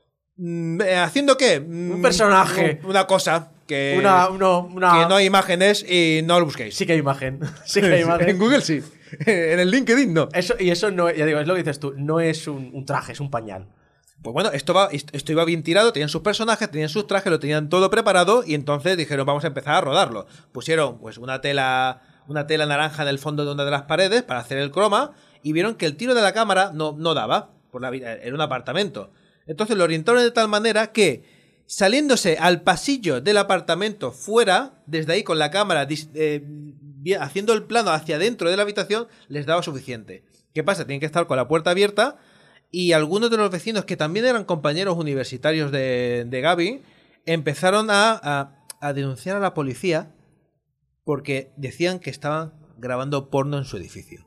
Mm, eh, ¿Haciendo qué? Mm, Un personaje. Una cosa que... Una, uno, una... que no hay imágenes y no lo busquéis. Sí que hay imagen. Sí que hay En imagen. Google sí. En el LinkedIn no. Eso, y eso no, ya digo, es lo que dices tú, no es un, un traje, es un pañal. Pues bueno, esto, va, esto iba bien tirado, tenían sus personajes, tenían sus trajes, lo tenían todo preparado y entonces dijeron, vamos a empezar a rodarlo. Pusieron pues una tela, una tela naranja en el fondo de una de las paredes para hacer el croma y vieron que el tiro de la cámara no, no daba, por la, vida- era un apartamento. Entonces lo orientaron de tal manera que saliéndose al pasillo del apartamento fuera, desde ahí con la cámara dis- eh, vi- haciendo el plano hacia dentro de la habitación, les daba suficiente. ¿Qué pasa? Tienen que estar con la puerta abierta y algunos de los vecinos que también eran compañeros universitarios de, de Gaby empezaron a, a, a denunciar a la policía porque decían que estaban grabando porno en su edificio.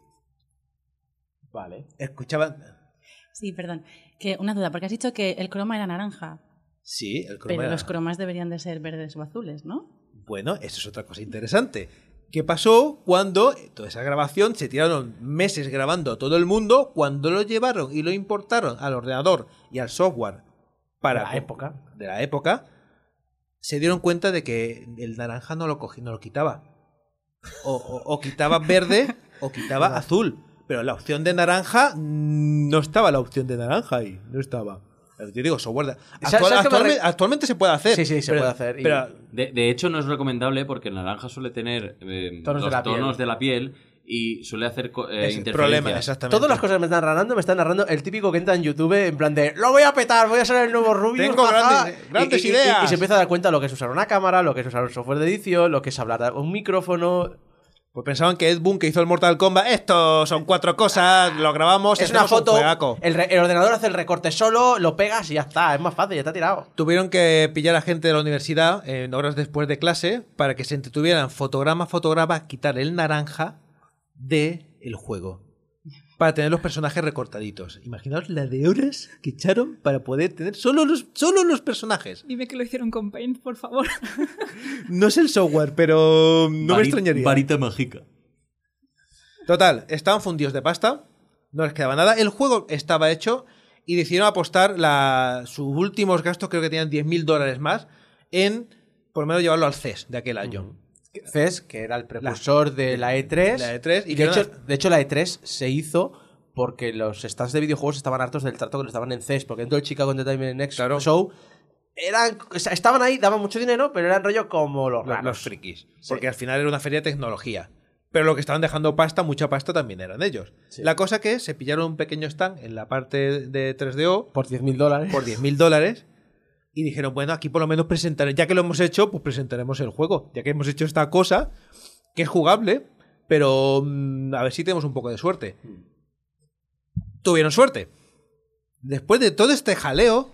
Vale. Escuchaban... Sí, perdón. Que una duda, porque has dicho que el croma era naranja, Sí, el croma pero era- los cromas deberían de ser verdes o azules, ¿no? Bueno, eso es otra cosa interesante. ¿Qué pasó cuando toda esa grabación se tiraron meses grabando todo el mundo? Cuando lo llevaron y lo importaron al ordenador y al software para De la época. de la época, se dieron cuenta de que el naranja no lo cogí, no lo quitaba. O, o- o quitaba verde o quitaba azul. Pero la opción de naranja mm, no estaba la opción de naranja ahí, no estaba. Yo digo, software. de- ¿Sabes Actual- qué me actualmente, re- actualmente se puede hacer. Sí, sí, se pero- puede hacer, y- Pero De, de hecho, no es recomendable porque el naranja suele tener eh, Tonos de los la piel. tonos de la piel y suele hacer co- eh, es el interferencias. problema, exactamente. Todas las cosas que me están narrando, me están narrando el típico que entra en YouTube en plan de lo voy a petar, voy a ser el nuevo Rubius. Tengo jaja", grandes- grandes y, y- y- ideas. Y, se empieza a dar cuenta lo que es usar una cámara, lo que es usar un software de edición, lo que es hablar a un micrófono. Pues pensaban que Ed Boon, que hizo el Mortal Kombat, esto son cuatro cosas, lo grabamos y Es una hacemos un foto, juegaco. el, re- el ordenador hace el recorte solo, lo pegas y ya está, es más fácil, ya está tirado. Tuvieron que pillar a gente de la universidad en horas después de clase para que se entretuvieran fotograma a fotograma, quitar el naranja de el juego. Para tener los personajes recortaditos. Imaginaos la de horas que echaron para poder tener solo los, solo los personajes. Dime que lo hicieron con Paint, por favor. No es el software, pero no me Vari- extrañaría. Varita mágica. Total, estaban fundidos de pasta, no les quedaba nada. El juego estaba hecho y decidieron apostar la, sus últimos gastos, creo que tenían diez mil dólares más, en por lo menos llevarlo al C E S de aquel año. C E S, que era el precursor de la E tres. La E tres, y y que de era hecho, de hecho la E tres se hizo porque los stands de videojuegos estaban hartos del trato que les daban en C E S, porque dentro del Chicago Entertainment Next Claro. Show eran, o sea, estaban ahí, daban mucho dinero, pero eran rollo como los los, raros. los frikis. Porque al final era una feria de tecnología. Pero lo que estaban dejando pasta, mucha pasta también eran ellos. Sí. La cosa que se pillaron un pequeño stand en la parte de tres D O Por diez mil dólares. por diez mil dólares y dijeron, bueno, aquí por lo menos presentaremos, ya que lo hemos hecho, pues presentaremos el juego. Ya que hemos hecho esta cosa, que es jugable, pero mm, a ver si tenemos un poco de suerte. Tuvieron suerte. Después de todo este jaleo,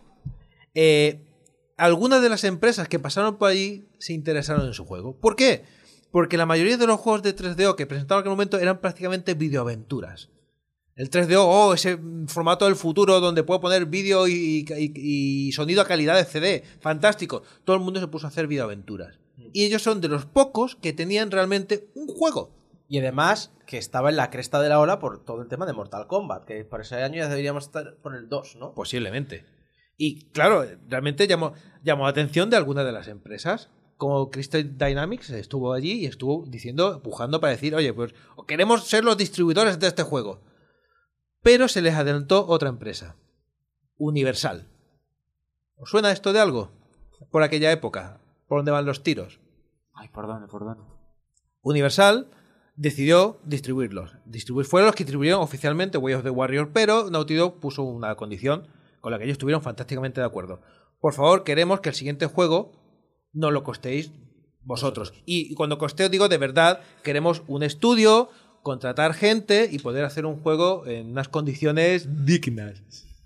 eh, algunas de las empresas que pasaron por allí se interesaron en su juego. ¿Por qué? Porque la mayoría de los juegos de tres D O que presentaban en aquel momento eran prácticamente videoaventuras. El tres D O, oh, ese formato del futuro donde puedo poner vídeo y, y, y sonido a calidad de C D. Fantástico. Todo el mundo se puso a hacer videoaventuras. Y ellos son de los pocos que tenían realmente un juego. Y además, que estaba en la cresta de la ola por todo el tema de Mortal Kombat, que por ese año ya deberíamos estar por el dos, ¿no? Posiblemente. Y claro, realmente llamó, llamó la atención de algunas de las empresas. Como Crystal Dynamics estuvo allí y estuvo diciendo, pujando para decir, oye, pues queremos ser los distribuidores de este juego. Pero se les adelantó otra empresa. Universal. ¿Os suena esto de algo? Por aquella época. ¿Por dónde van los tiros? Ay, ¿por dónde? ¿Por dónde? Universal decidió distribuirlos. Distribuir fueron los que distribuyeron oficialmente Way of the Warrior, pero Naughty Dog puso una condición con la que ellos estuvieron fantásticamente de acuerdo. Por favor, queremos que el siguiente juego no lo costéis vosotros. Y cuando costeo digo de verdad, queremos un estudio, contratar gente y poder hacer un juego en unas condiciones dignas.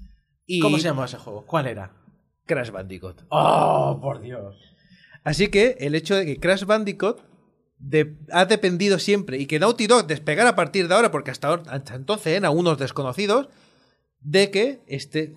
Y ¿Cómo se llamaba ese juego? ¿Cuál era? Crash Bandicoot. ¡Oh, por Dios! Así que el hecho de que Crash Bandicoot de, ha dependido siempre y que Naughty Dog despegara a partir de ahora, porque hasta, ahora, hasta entonces eran unos desconocidos, de que este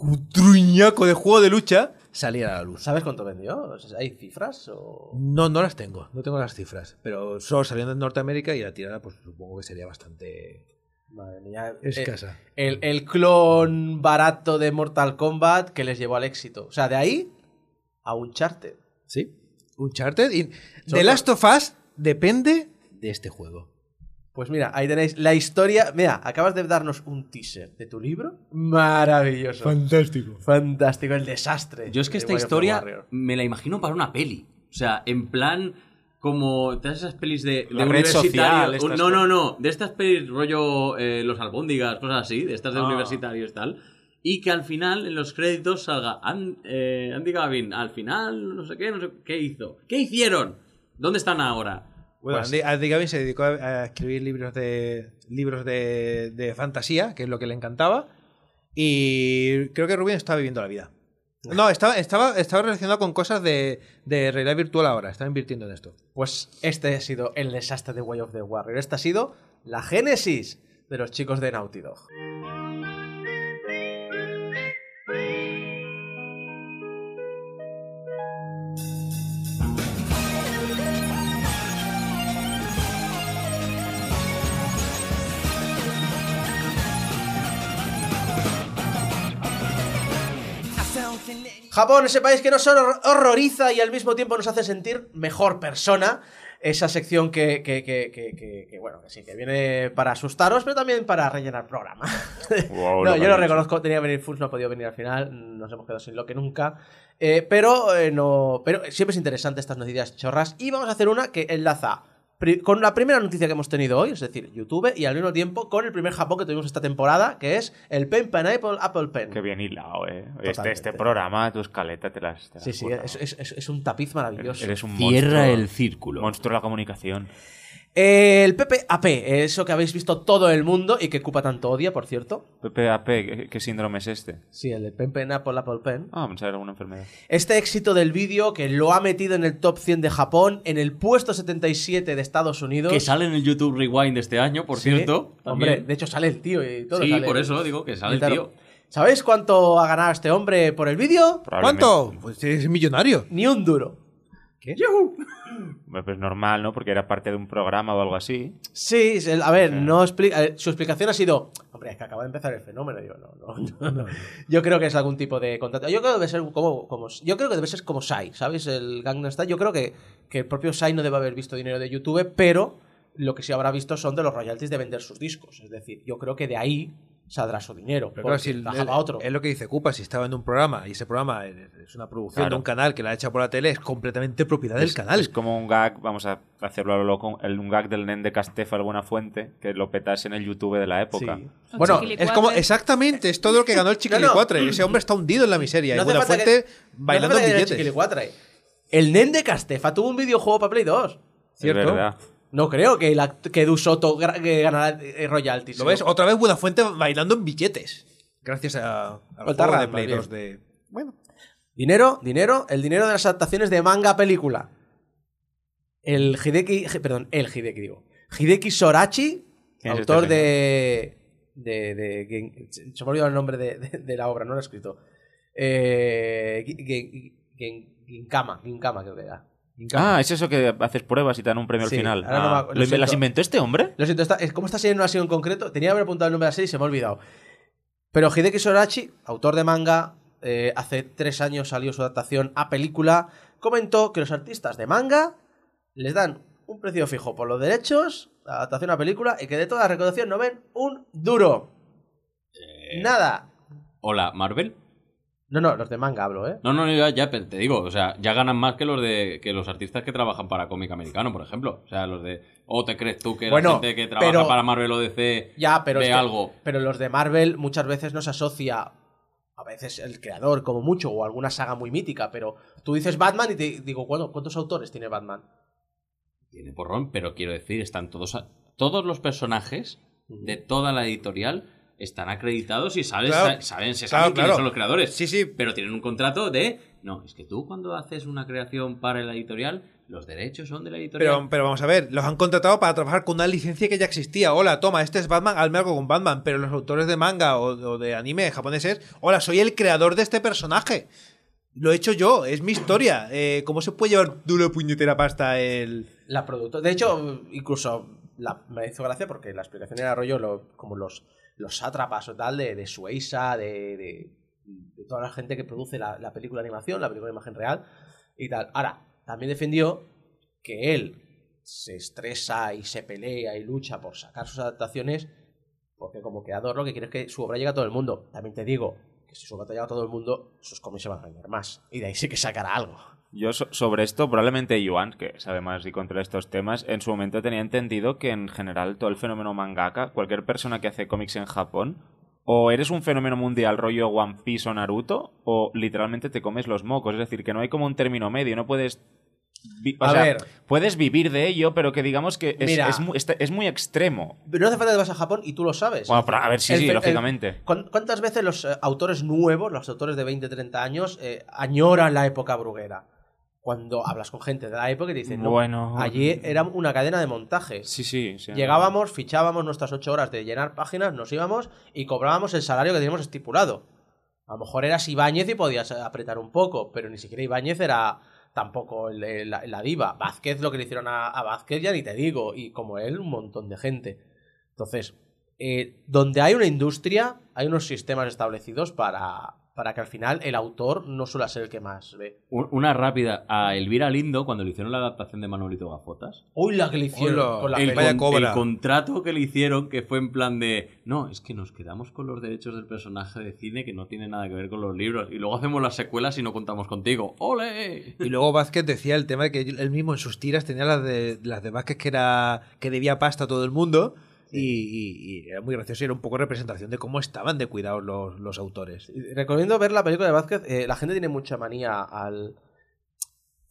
truñaco de juego de lucha saliera a la luz. ¿Sabes cuánto vendió? ¿Hay cifras? O... No, no las tengo, no tengo las cifras, pero solo saliendo en Norteamérica y la tirada pues supongo que sería bastante Madre mía. escasa. El, el clon barato de Mortal Kombat que les llevó al éxito. O sea, de ahí a Uncharted. Sí, Uncharted y Solo- The Last of Us depende de este juego. Pues mira, ahí tenéis la historia. Mira, acabas de darnos un teaser de tu libro. Maravilloso. Fantástico. Fantástico, el desastre. Yo es que de esta Way of the historia Warrior. me la imagino para una peli. O sea, en plan como todas esas pelis de, de La red social, universitario. estas No, no, cosas. no. De estas pelis rollo eh, Los Albóndigas, cosas así. De estas de Ah. universitarios y tal. Y que al final, en los créditos, salga An- eh, Andy Gavin. Al final, no sé qué, no sé qué hizo. ¿Qué hicieron? ¿Dónde están ahora? Bueno, Pues- Andy, Andy Gavin se dedicó a, a escribir libros de libros de, de fantasía, que es lo que le encantaba. Y creo que Rubén estaba viviendo la vida. No, estaba, estaba, estaba relacionado con cosas de, de realidad virtual ahora. Estaba invirtiendo en esto. Pues este ha sido el desastre de Way of the Warrior. Esta ha sido la génesis de los chicos de Naughty Dog. Japón, ese país que nos hor- horroriza y al mismo tiempo nos hace sentir mejor persona. Esa sección que, que, que, que, que- que, bueno, que sí, que viene para asustaros, pero también Oh, para rellenar programa. Wow, no, lo yo que lo has reconozco, tenía que venir Fulls, no ha podido venir al final, nos hemos quedado sin lo que nunca. Eh, pero, eh, no, pero siempre es interesante estas noticias chorras. Y vamos a hacer una que enlaza pri- con la primera noticia que hemos tenido hoy, es decir, YouTube, y al mismo tiempo con el primer Japón que tuvimos esta temporada, que es el Pen Pineapple Apple Pen. Qué bien hilado, eh. Este, Totalmente. este programa, tu escaleta, te las. Te las Sí, sí, currado. es, es- es- es un tapiz maravilloso. Eres un Cierra monstruo, el círculo. monstruo de la comunicación. El P P A P, eso que habéis visto todo el mundo y que Cupa tanto odia, por cierto. P P A P, ¿qué, qué síndrome es este? Sí, el de Pen Pen Apple Apple Pen. Ah, pensaba que era alguna enfermedad. Este éxito del vídeo que lo ha metido en el top cien de Japón, en el puesto setenta y siete de Estados Unidos. Que sale en el YouTube Rewind de este año, por Sí, cierto. Hombre, también. de hecho sale el tío y todo. Sí, sale. por eso digo que sale el Claro. tío. ¿Sabéis cuánto ha ganado este hombre por el vídeo? Probablemente. ¿Cuánto? Pues es millonario. Ni un duro. Pues, pues normal, ¿no? Porque era parte de un programa o algo así. Sí, es el- a ver, no explica, eh, su explicación ha sido, hombre, es que acaba de empezar el fenómeno. Digo, no, no, no. Yo creo que es algún tipo de contrato. Yo creo que debe ser como, como yo creo que debe ser como Sai, ¿sabes? El Gangnam Style. Yo creo que, que el propio Sai no debe haber visto dinero de YouTube, pero lo que sí habrá visto son de los royalties de vender sus discos. Es decir, yo creo que de ahí saldrá su dinero. Pero claro, porque si el- trabajaba el- otro. es lo que dice Cupa, si estaba en un programa y ese programa es es una producción Claro. de un canal que la ha hecho por la tele, es completamente propiedad del Es- canal. Es como un gag, vamos a hacerlo a lo loco, el, un gag del nen de Castefa alguna fuente, que lo petase en el YouTube de la época. Sí. O Bueno, Chiquilicuatre. Es como, exactamente, es todo lo que ganó el Chiquilicuatre. Ese hombre está hundido en la miseria. No y hace falta Buenafuente que- bailando no hace falta en que haya billetes. Chiquilicuatre. El nen de Castefa tuvo un videojuego para Play dos. Es ¿Cierto? verdad. No creo que, la, que Du Soto gra- que ganara eh, royalties. ¿Lo ves? Otra vez Buenafuente bailando en billetes. Gracias a, al Otarra, juego de más Play bien. dos de... Bueno. Dinero, dinero, el dinero de las adaptaciones de manga a película. El Hideki, perdón, el Hideki digo. Hideki Sorachi, ¿Quién es autor este de, de, de, Gen- se me ha olvidado el nombre de, de- de la obra, no lo he escrito. Eh, Gen- Gen- Gen- Ginkama, Ginkama creo que era. Ginkama. Ah, es eso que haces pruebas y te dan un premio Sí, al final. ahora no Ah, me acu- lo ¿lo- siento. ¿Las inventó este hombre? Lo siento, está, es- ¿cómo está siendo una serie en concreto? Tenía que haber apuntado el nombre de la serie y se me ha olvidado. Pero Hideki Sorachi, autor de manga, eh, hace tres años salió su adaptación a película, comentó que los artistas de manga les dan un precio fijo por los derechos, la adaptación a película, y que de toda la recaudación no ven un duro. Eh, Nada. Hola, Marvel. No, no, los de manga hablo, ¿eh? No, no, no, ya, ya, pero te digo, o sea, ya ganan más que los de que los artistas que trabajan para cómic americano, por ejemplo. O sea, los de. ¿O te crees tú que Bueno, la gente que trabaja pero- para Marvel o D C Ya, pero ve es que- algo? pero los de Marvel muchas veces no se asocia, a veces el creador como mucho, o alguna saga muy mítica, pero tú dices Batman y te digo, ¿cuántos, cuántos autores tiene Batman? Tiene porrón, pero quiero decir, están todos. a- Todos los personajes de toda la editorial están acreditados y saben, Claro, sa- saben, se claro, saben quiénes claro. son los creadores. Sí, sí. Pero tienen un contrato de. No, es que tú cuando haces una creación para la editorial, los derechos son de la editorial. Pero, pero vamos a ver, los han contratado para trabajar con una licencia que ya existía. Hola, toma, este es Batman, hazme algo con Batman. Pero los autores de manga o, o de anime japoneses, hola, soy el creador de este personaje. Lo he hecho yo, es mi historia. Eh, ¿Cómo se puede llevar duro puñetera pasta el...? La producto. De hecho, incluso la- me hizo gracia porque la explicación era rollo lo- como los, los sátrapas o tal de, de Shueisha, de, de, de toda la gente que produce la, la película de animación, la película de imagen real y tal. Ahora, también defendió que él se estresa y se pelea y lucha por sacar sus adaptaciones porque como creador lo que quiere es que su obra llegue a todo el mundo. También te digo que si su obra llega a todo el mundo, sus cómics se van a vender más. Y de ahí sí que sacará algo. Yo so- sobre esto, probablemente Yuan, que sabe más y contra estos temas, en su momento tenía entendido que en general todo el fenómeno mangaka, cualquier persona que hace cómics en Japón, o eres un fenómeno mundial rollo One Piece o Naruto, o literalmente te comes los mocos. Es decir, que no hay como un término medio, no puedes... vi- o A sea, ver. puedes vivir de ello, pero que digamos que es, Mira. es mu- este- es muy extremo. Pero no hace falta que vas a Japón y tú lo sabes. Bueno, pero a ver, sí, El sí, fe- el- lógicamente. ¿cuán- ¿Cuántas veces los eh, autores nuevos, los autores de veinte, treinta años, eh, añoran la época bruguera? Cuando hablas con gente de la época y te dicen, no, Bueno. allí era una cadena de montajes. Sí, sí. sí. Llegábamos, fichábamos nuestras ocho horas de llenar páginas, nos íbamos y cobrábamos el salario que teníamos estipulado. A lo mejor eras Ibáñez y podías apretar un poco, pero ni siquiera Ibáñez era tampoco el- el- la, la diva. Vázquez, lo que le hicieron a, a Vázquez ya ni te digo, y como él, un montón de gente. Entonces, eh, donde hay una industria, hay unos sistemas establecidos para, para que al final el autor no suele ser el que más ve. Un- Una rápida. A Elvira Lindo, cuando le hicieron la adaptación de Manolito Gafotas, Uy, la que le hicieron Hola. con la el, peli. Vaya con- cobra. el contrato que le hicieron, que fue en plan de no, es que nos quedamos con los derechos del personaje de cine que no tiene nada que ver con los libros y luego hacemos las secuelas y no contamos contigo. ¡Ole! Y luego Vázquez decía el tema de que él mismo en sus tiras tenía las de las de Vázquez que era que debía pasta a todo el mundo y, y- y era muy gracioso y era un poco representación de cómo estaban de cuidados los, los autores. Recomiendo ver la película de Vázquez. Eh, la gente tiene mucha manía al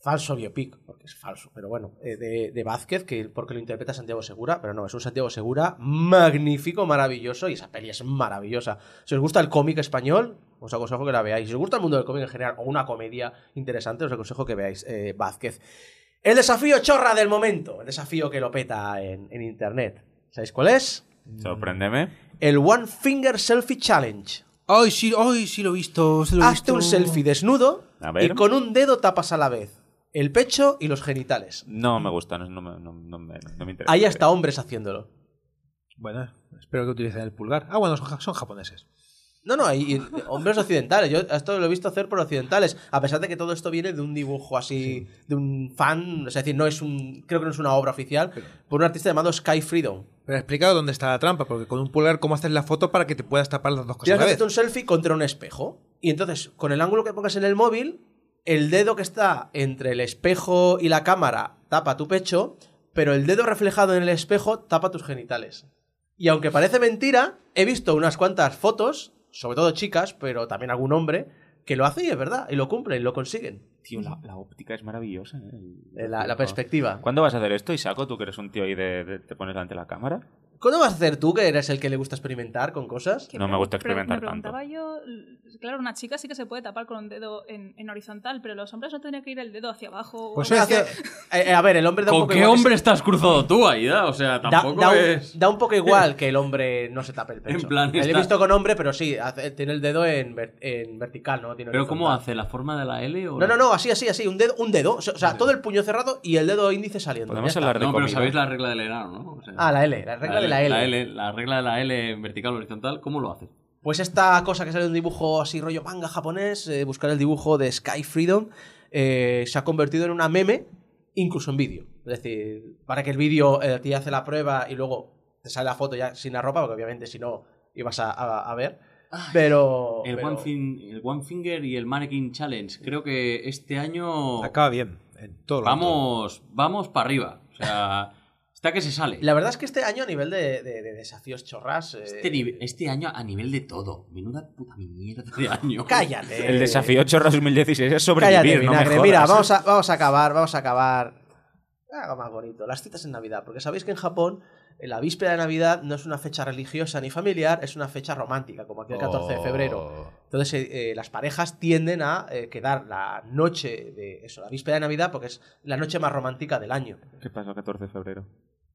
falso biopic, porque es falso, pero bueno, eh, de, de Vázquez, que porque lo interpreta Santiago Segura, pero no, es un Santiago Segura magnífico, maravilloso, y esa peli es maravillosa. Si os gusta el cómic español, os aconsejo que la veáis. Si os gusta el mundo del cómic en general, o una comedia interesante, os aconsejo que veáis eh, Vázquez. El desafío chorra del momento, el desafío que lo peta en, en internet. ¿Sabéis cuál es? Sorpréndeme. El One Finger Selfie Challenge. Ay, sí, ay, sí lo he visto. Sí lo he Hazte visto. un selfie desnudo A ver. y con un dedo tapas a la vez el pecho y los genitales. No me gusta, no, no, me- no, no me, no me interesa. Hay hasta hombres haciéndolo. Bueno, espero que utilicen el pulgar. Ah, bueno, son, ja- son japoneses. No, no, hay hombres occidentales. Yo esto lo he visto hacer por occidentales. A pesar de que todo esto viene de un dibujo así, de un fan. Es decir, no es un. Creo que no es una obra oficial. Por un artista llamado Sky Freedom. Pero he explicado dónde está la trampa, porque con un pulgar, ¿cómo haces la foto para que te puedas tapar las dos cosas Tienes a que la hacerte vez? un selfie contra un espejo. Y entonces, con el ángulo que pongas en el móvil, el dedo que está entre el espejo y la cámara tapa tu pecho, pero el dedo reflejado en el espejo tapa tus genitales. Y aunque parece mentira, he visto unas cuantas fotos, sobre todo chicas, pero también algún hombre, que lo hace y es verdad, y lo cumplen, lo consiguen. Tío, la, la óptica es maravillosa. ¿eh? El- La, la perspectiva. ¿Cuándo vas a hacer esto, Isako? ¿Tú que eres un tío ahí de, de- te pones delante de la cámara? ¿Cuándo vas a hacer tú, que eres el que le gusta experimentar con cosas? Que No pre- me gusta pre- experimentar Me preguntaba yo, l- claro, una chica sí que se puede tapar con un dedo en, en horizontal, pero los hombres no tendría que ir el dedo hacia abajo. o Pues algo eso así. decía- Eh, eh, a ver, el hombre da un ¿Con poco qué igual que hombre estás cruzado tú, Aida? O sea, Da, tampoco da un, es... da un poco igual que el hombre no se tape el pecho. En plan, Le he está- visto con hombre, pero sí, hace- tiene el dedo en, ver- en vertical, ¿no? Tiene ¿Pero cómo horizontal. hace? ¿La forma de la L o No, no, no, así, así, así, un dedo, un dedo, o sea, todo el puño cerrado y el dedo índice saliendo. Podemos ya está. hablar de No, pero comida. sabéis la regla del enano, ¿no? O sea, Ah, la L, la regla de la L. La, L, la regla de la L en vertical o horizontal, ¿cómo lo haces? Pues esta cosa que sale de un dibujo así rollo manga japonés, eh, buscar el dibujo de Sky Freedom, eh, se ha convertido en una meme, incluso en vídeo. Es decir, para que el vídeo eh, te hace la prueba y luego te sale la foto ya sin la ropa, porque obviamente si no ibas a, a- a ver. Pero... El, pero- one fin- el One Finger y el Mannequin Challenge. Creo que este año Acaba bien. En todo lo vamos, vamos para arriba. O sea, está que se sale. La verdad es que este año a nivel de, de- de desafíos chorras... eh, Este, nive- este año a nivel de todo. Menuda puta mierda de año. Cállate. El desafío Chorra dos mil dieciséis es sobrevivir, Cállate, no me vinagre. jodas. Mira, vamos a, vamos a acabar, vamos a acabar. Algo más bonito. Las citas en Navidad. Porque sabéis que en Japón eh, la víspera de Navidad no es una fecha religiosa ni familiar, es una fecha romántica, como aquí el catorce de febrero. Entonces eh, eh, las parejas tienden a eh, quedar la noche de eso, la víspera de Navidad, porque es la noche más romántica del año. ¿Qué pasa el catorce de febrero?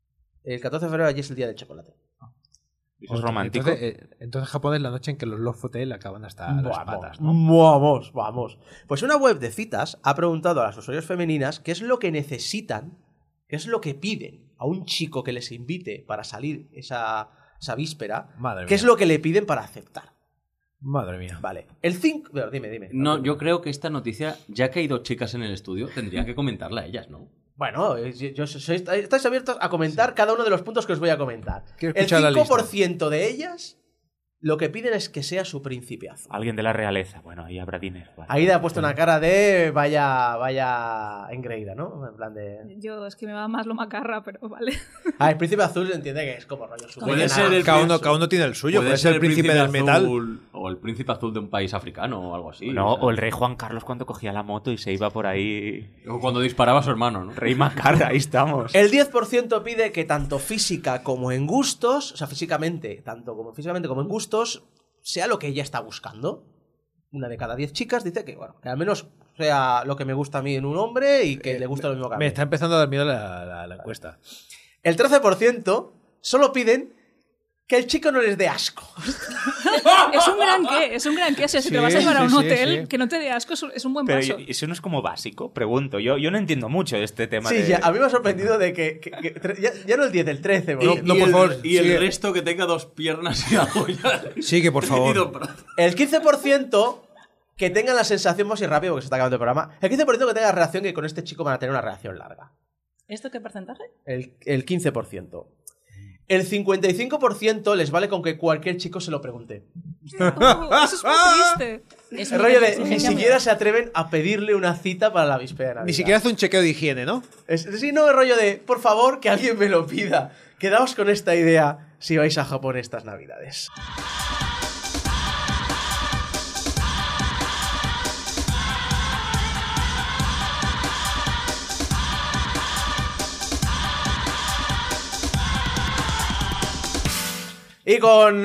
El catorce de febrero allí es el día del chocolate. ¿Eso es romántico? Entonces, eh, entonces Japón es la noche en que los Love Hotel acaban hasta las patas, ¿no? Vamos, vamos. Pues una web de citas ha preguntado a las usuarias femeninas qué es lo que necesitan, qué es lo que piden a un chico que les invite para salir esa, esa víspera, Madre qué es mía. lo que le piden para aceptar. Madre mía. Vale. El cinco... Bueno, dime, dime. No, yo creo que esta noticia, ya que hay dos chicas en el estudio, tendría que comentarla a ellas, ¿no? Bueno, eh, yo, yo soy- estáis abiertos a comentar cada uno de los puntos que os voy a comentar. Quiero El escuchar la cinco por lista. ciento de ellas lo que piden es que sea su príncipe azul. Alguien de la realeza. Bueno, ahí habrá dinero. vale. Aida ha puesto una cara de vaya, vaya engreída, ¿no? En plan de... Yo es que me va más lo macarra, pero vale. Ah, el príncipe azul entiende que es como rollo super Puede ser el Cada uno, príncipe- cada uno tiene el suyo. Puede, ser el príncipe, del metal. azul, o el príncipe azul de un país africano o algo así. No, o sea. o el rey Juan Carlos cuando cogía la moto y se iba por ahí. O cuando disparaba a su hermano, ¿no? Rey Macar, ahí estamos. El diez por ciento pide que tanto física como en gustos, o sea, físicamente, tanto como físicamente como en gustos, sea lo que ella está buscando. Una de cada diez chicas dice que, bueno, que al menos sea lo que me gusta a mí en un hombre y que le gusta lo mismo que a mí. Me está empezando a dar miedo la, la- la encuesta. El trece por ciento solo piden que el chico no les dé asco. Es un gran qué, es un gran qué. O sea, si Sí, te vas a llevar a sí, un sí, hotel, sí. que no te dé asco es un- es un buen Pero paso. yo- eso no es como básico, pregunto. Yo, yo no entiendo mucho de este tema. Sí, de... ya, a mí me ha sorprendido de que, que- que tre- ya, ya no el diez, el trece. Y, bro. no, y por el, favor, y el sigue. resto que tenga dos piernas y algo ya. Sigue, por favor. Y dos brazos. El quince por ciento que tengan la sensación, vamos a ir rápido porque se está acabando el programa, el quince por ciento que tenga la reacción que con este chico van a tener una relación larga. ¿Esto qué porcentaje? El, el quince por ciento. El cincuenta y cinco por ciento les vale con que cualquier chico se lo pregunte. Oh, eso es muy triste. Es El una rollo de ni exigencia muy siquiera se atreven a pedirle una cita para la víspera de Navidad. Ni siquiera hace un chequeo de higiene, ¿no? Es, sí, no, el rollo de, por favor, que alguien me lo pida. Quedaos con esta idea si vais a Japón estas Navidades. Y con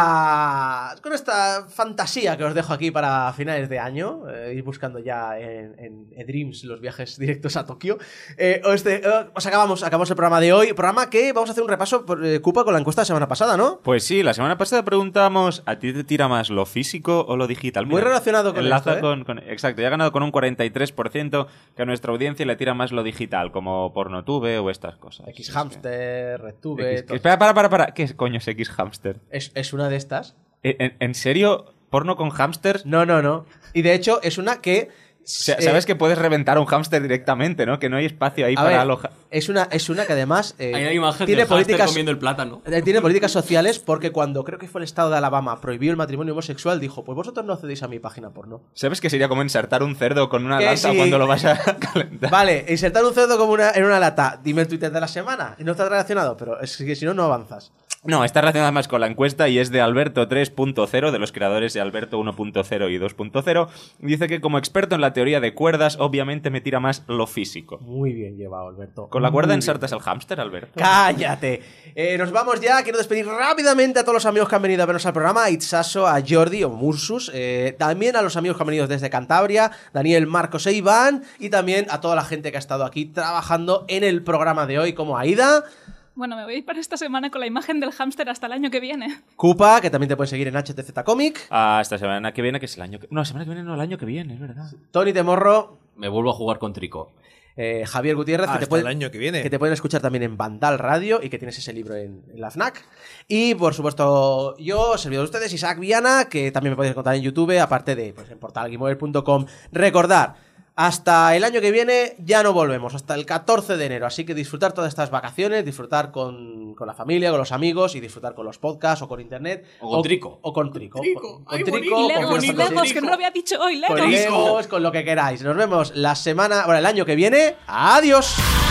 esta con esta fantasía que os dejo aquí para finales de año, eh, ir buscando ya en, en eDreams los viajes directos a Tokio, eh, os, de, eh, os acabamos, acabamos el programa de hoy, programa que vamos a hacer un repaso, por, eh, Cupa, con la encuesta de la semana pasada, ¿no? Pues sí, la semana pasada preguntamos, ¿a ti te tira más lo físico o lo digital? Muy relacionado con enlaza esto, ¿eh? con, con Exacto, ya ha ganado con un cuarenta y tres por ciento que a nuestra audiencia le tira más lo digital, como Pornotube o estas cosas. X-Hamster, RedTube... X, espera, para, para, para. ¿Qué coño es X-Hamster? Es, es una de estas. ¿En, ¿En serio? ¿Porno con hamsters? No, no, no. Y de hecho es una que... O sea, sabes eh, que puedes reventar un hámster directamente, ¿no? Que no hay espacio ahí a para ver, alojar. es una, es una que además eh, Hay una imagen tiene del hámster políticas comiendo el plátano. eh, tiene políticas sociales porque cuando creo que fue el estado de Alabama prohibió el matrimonio homosexual, dijo, pues vosotros no accedéis a mi página porno. ¿Sabes que sería como insertar un cerdo con una Que lanza sí. cuando lo vas a calentar? Vale, insertar un cerdo como una, en una lata. Dime el Twitter de la semana. Y no está relacionado, pero es que si no, no avanzas. No, está relacionada más con la encuesta y es de Alberto tres punto cero, de los creadores de Alberto uno punto cero y dos punto cero. Dice que como experto en la teoría de cuerdas, obviamente me tira más lo físico. Muy bien llevado, Alberto. ¿Con la cuerda Muy insertas el hámster, Alberto? ¡Cállate! Eh, nos vamos ya. Quiero despedir rápidamente a todos los amigos que han venido a vernos al programa. A Itsaso, a Jordi o Mursus. Eh, también a los amigos que han venido desde Cantabria. Daniel, Marcos e Iván. Y también a toda la gente que ha estado aquí trabajando en el programa de hoy, como Aida. Bueno, me voy a ir para esta semana con la imagen del hámster hasta el año que viene. Cupa, que también te puedes seguir en H T Z Comic. Hasta semana que viene, que es el año que... No, la semana que viene no, el año que viene, es verdad. Tony Temorro. Me vuelvo a jugar con Trico. Eh, Javier Gutiérrez, que Hasta te, puede- el año que viene. que te pueden escuchar también en Vandal Radio y que tienes ese libro en, en la FNAC. Y por supuesto, yo, servidor de ustedes, Isaac Viana, que también me podéis encontrar en YouTube, aparte de pues, en portal gameover punto com. Recordar, hasta el año que viene ya no volvemos, hasta el catorce de enero. Así que disfrutar todas estas vacaciones, disfrutar con, con la familia, con los amigos y disfrutar con los podcasts o con internet. O con Trico. O con Trico. Trico. Con, Ay, con Trico, bonito. Y con Legos, vuestros Legos, amigos. que no lo había dicho hoy, Con Legos. Legos, con lo que queráis. Nos vemos la semana, bueno, el año que viene. ¡Adiós!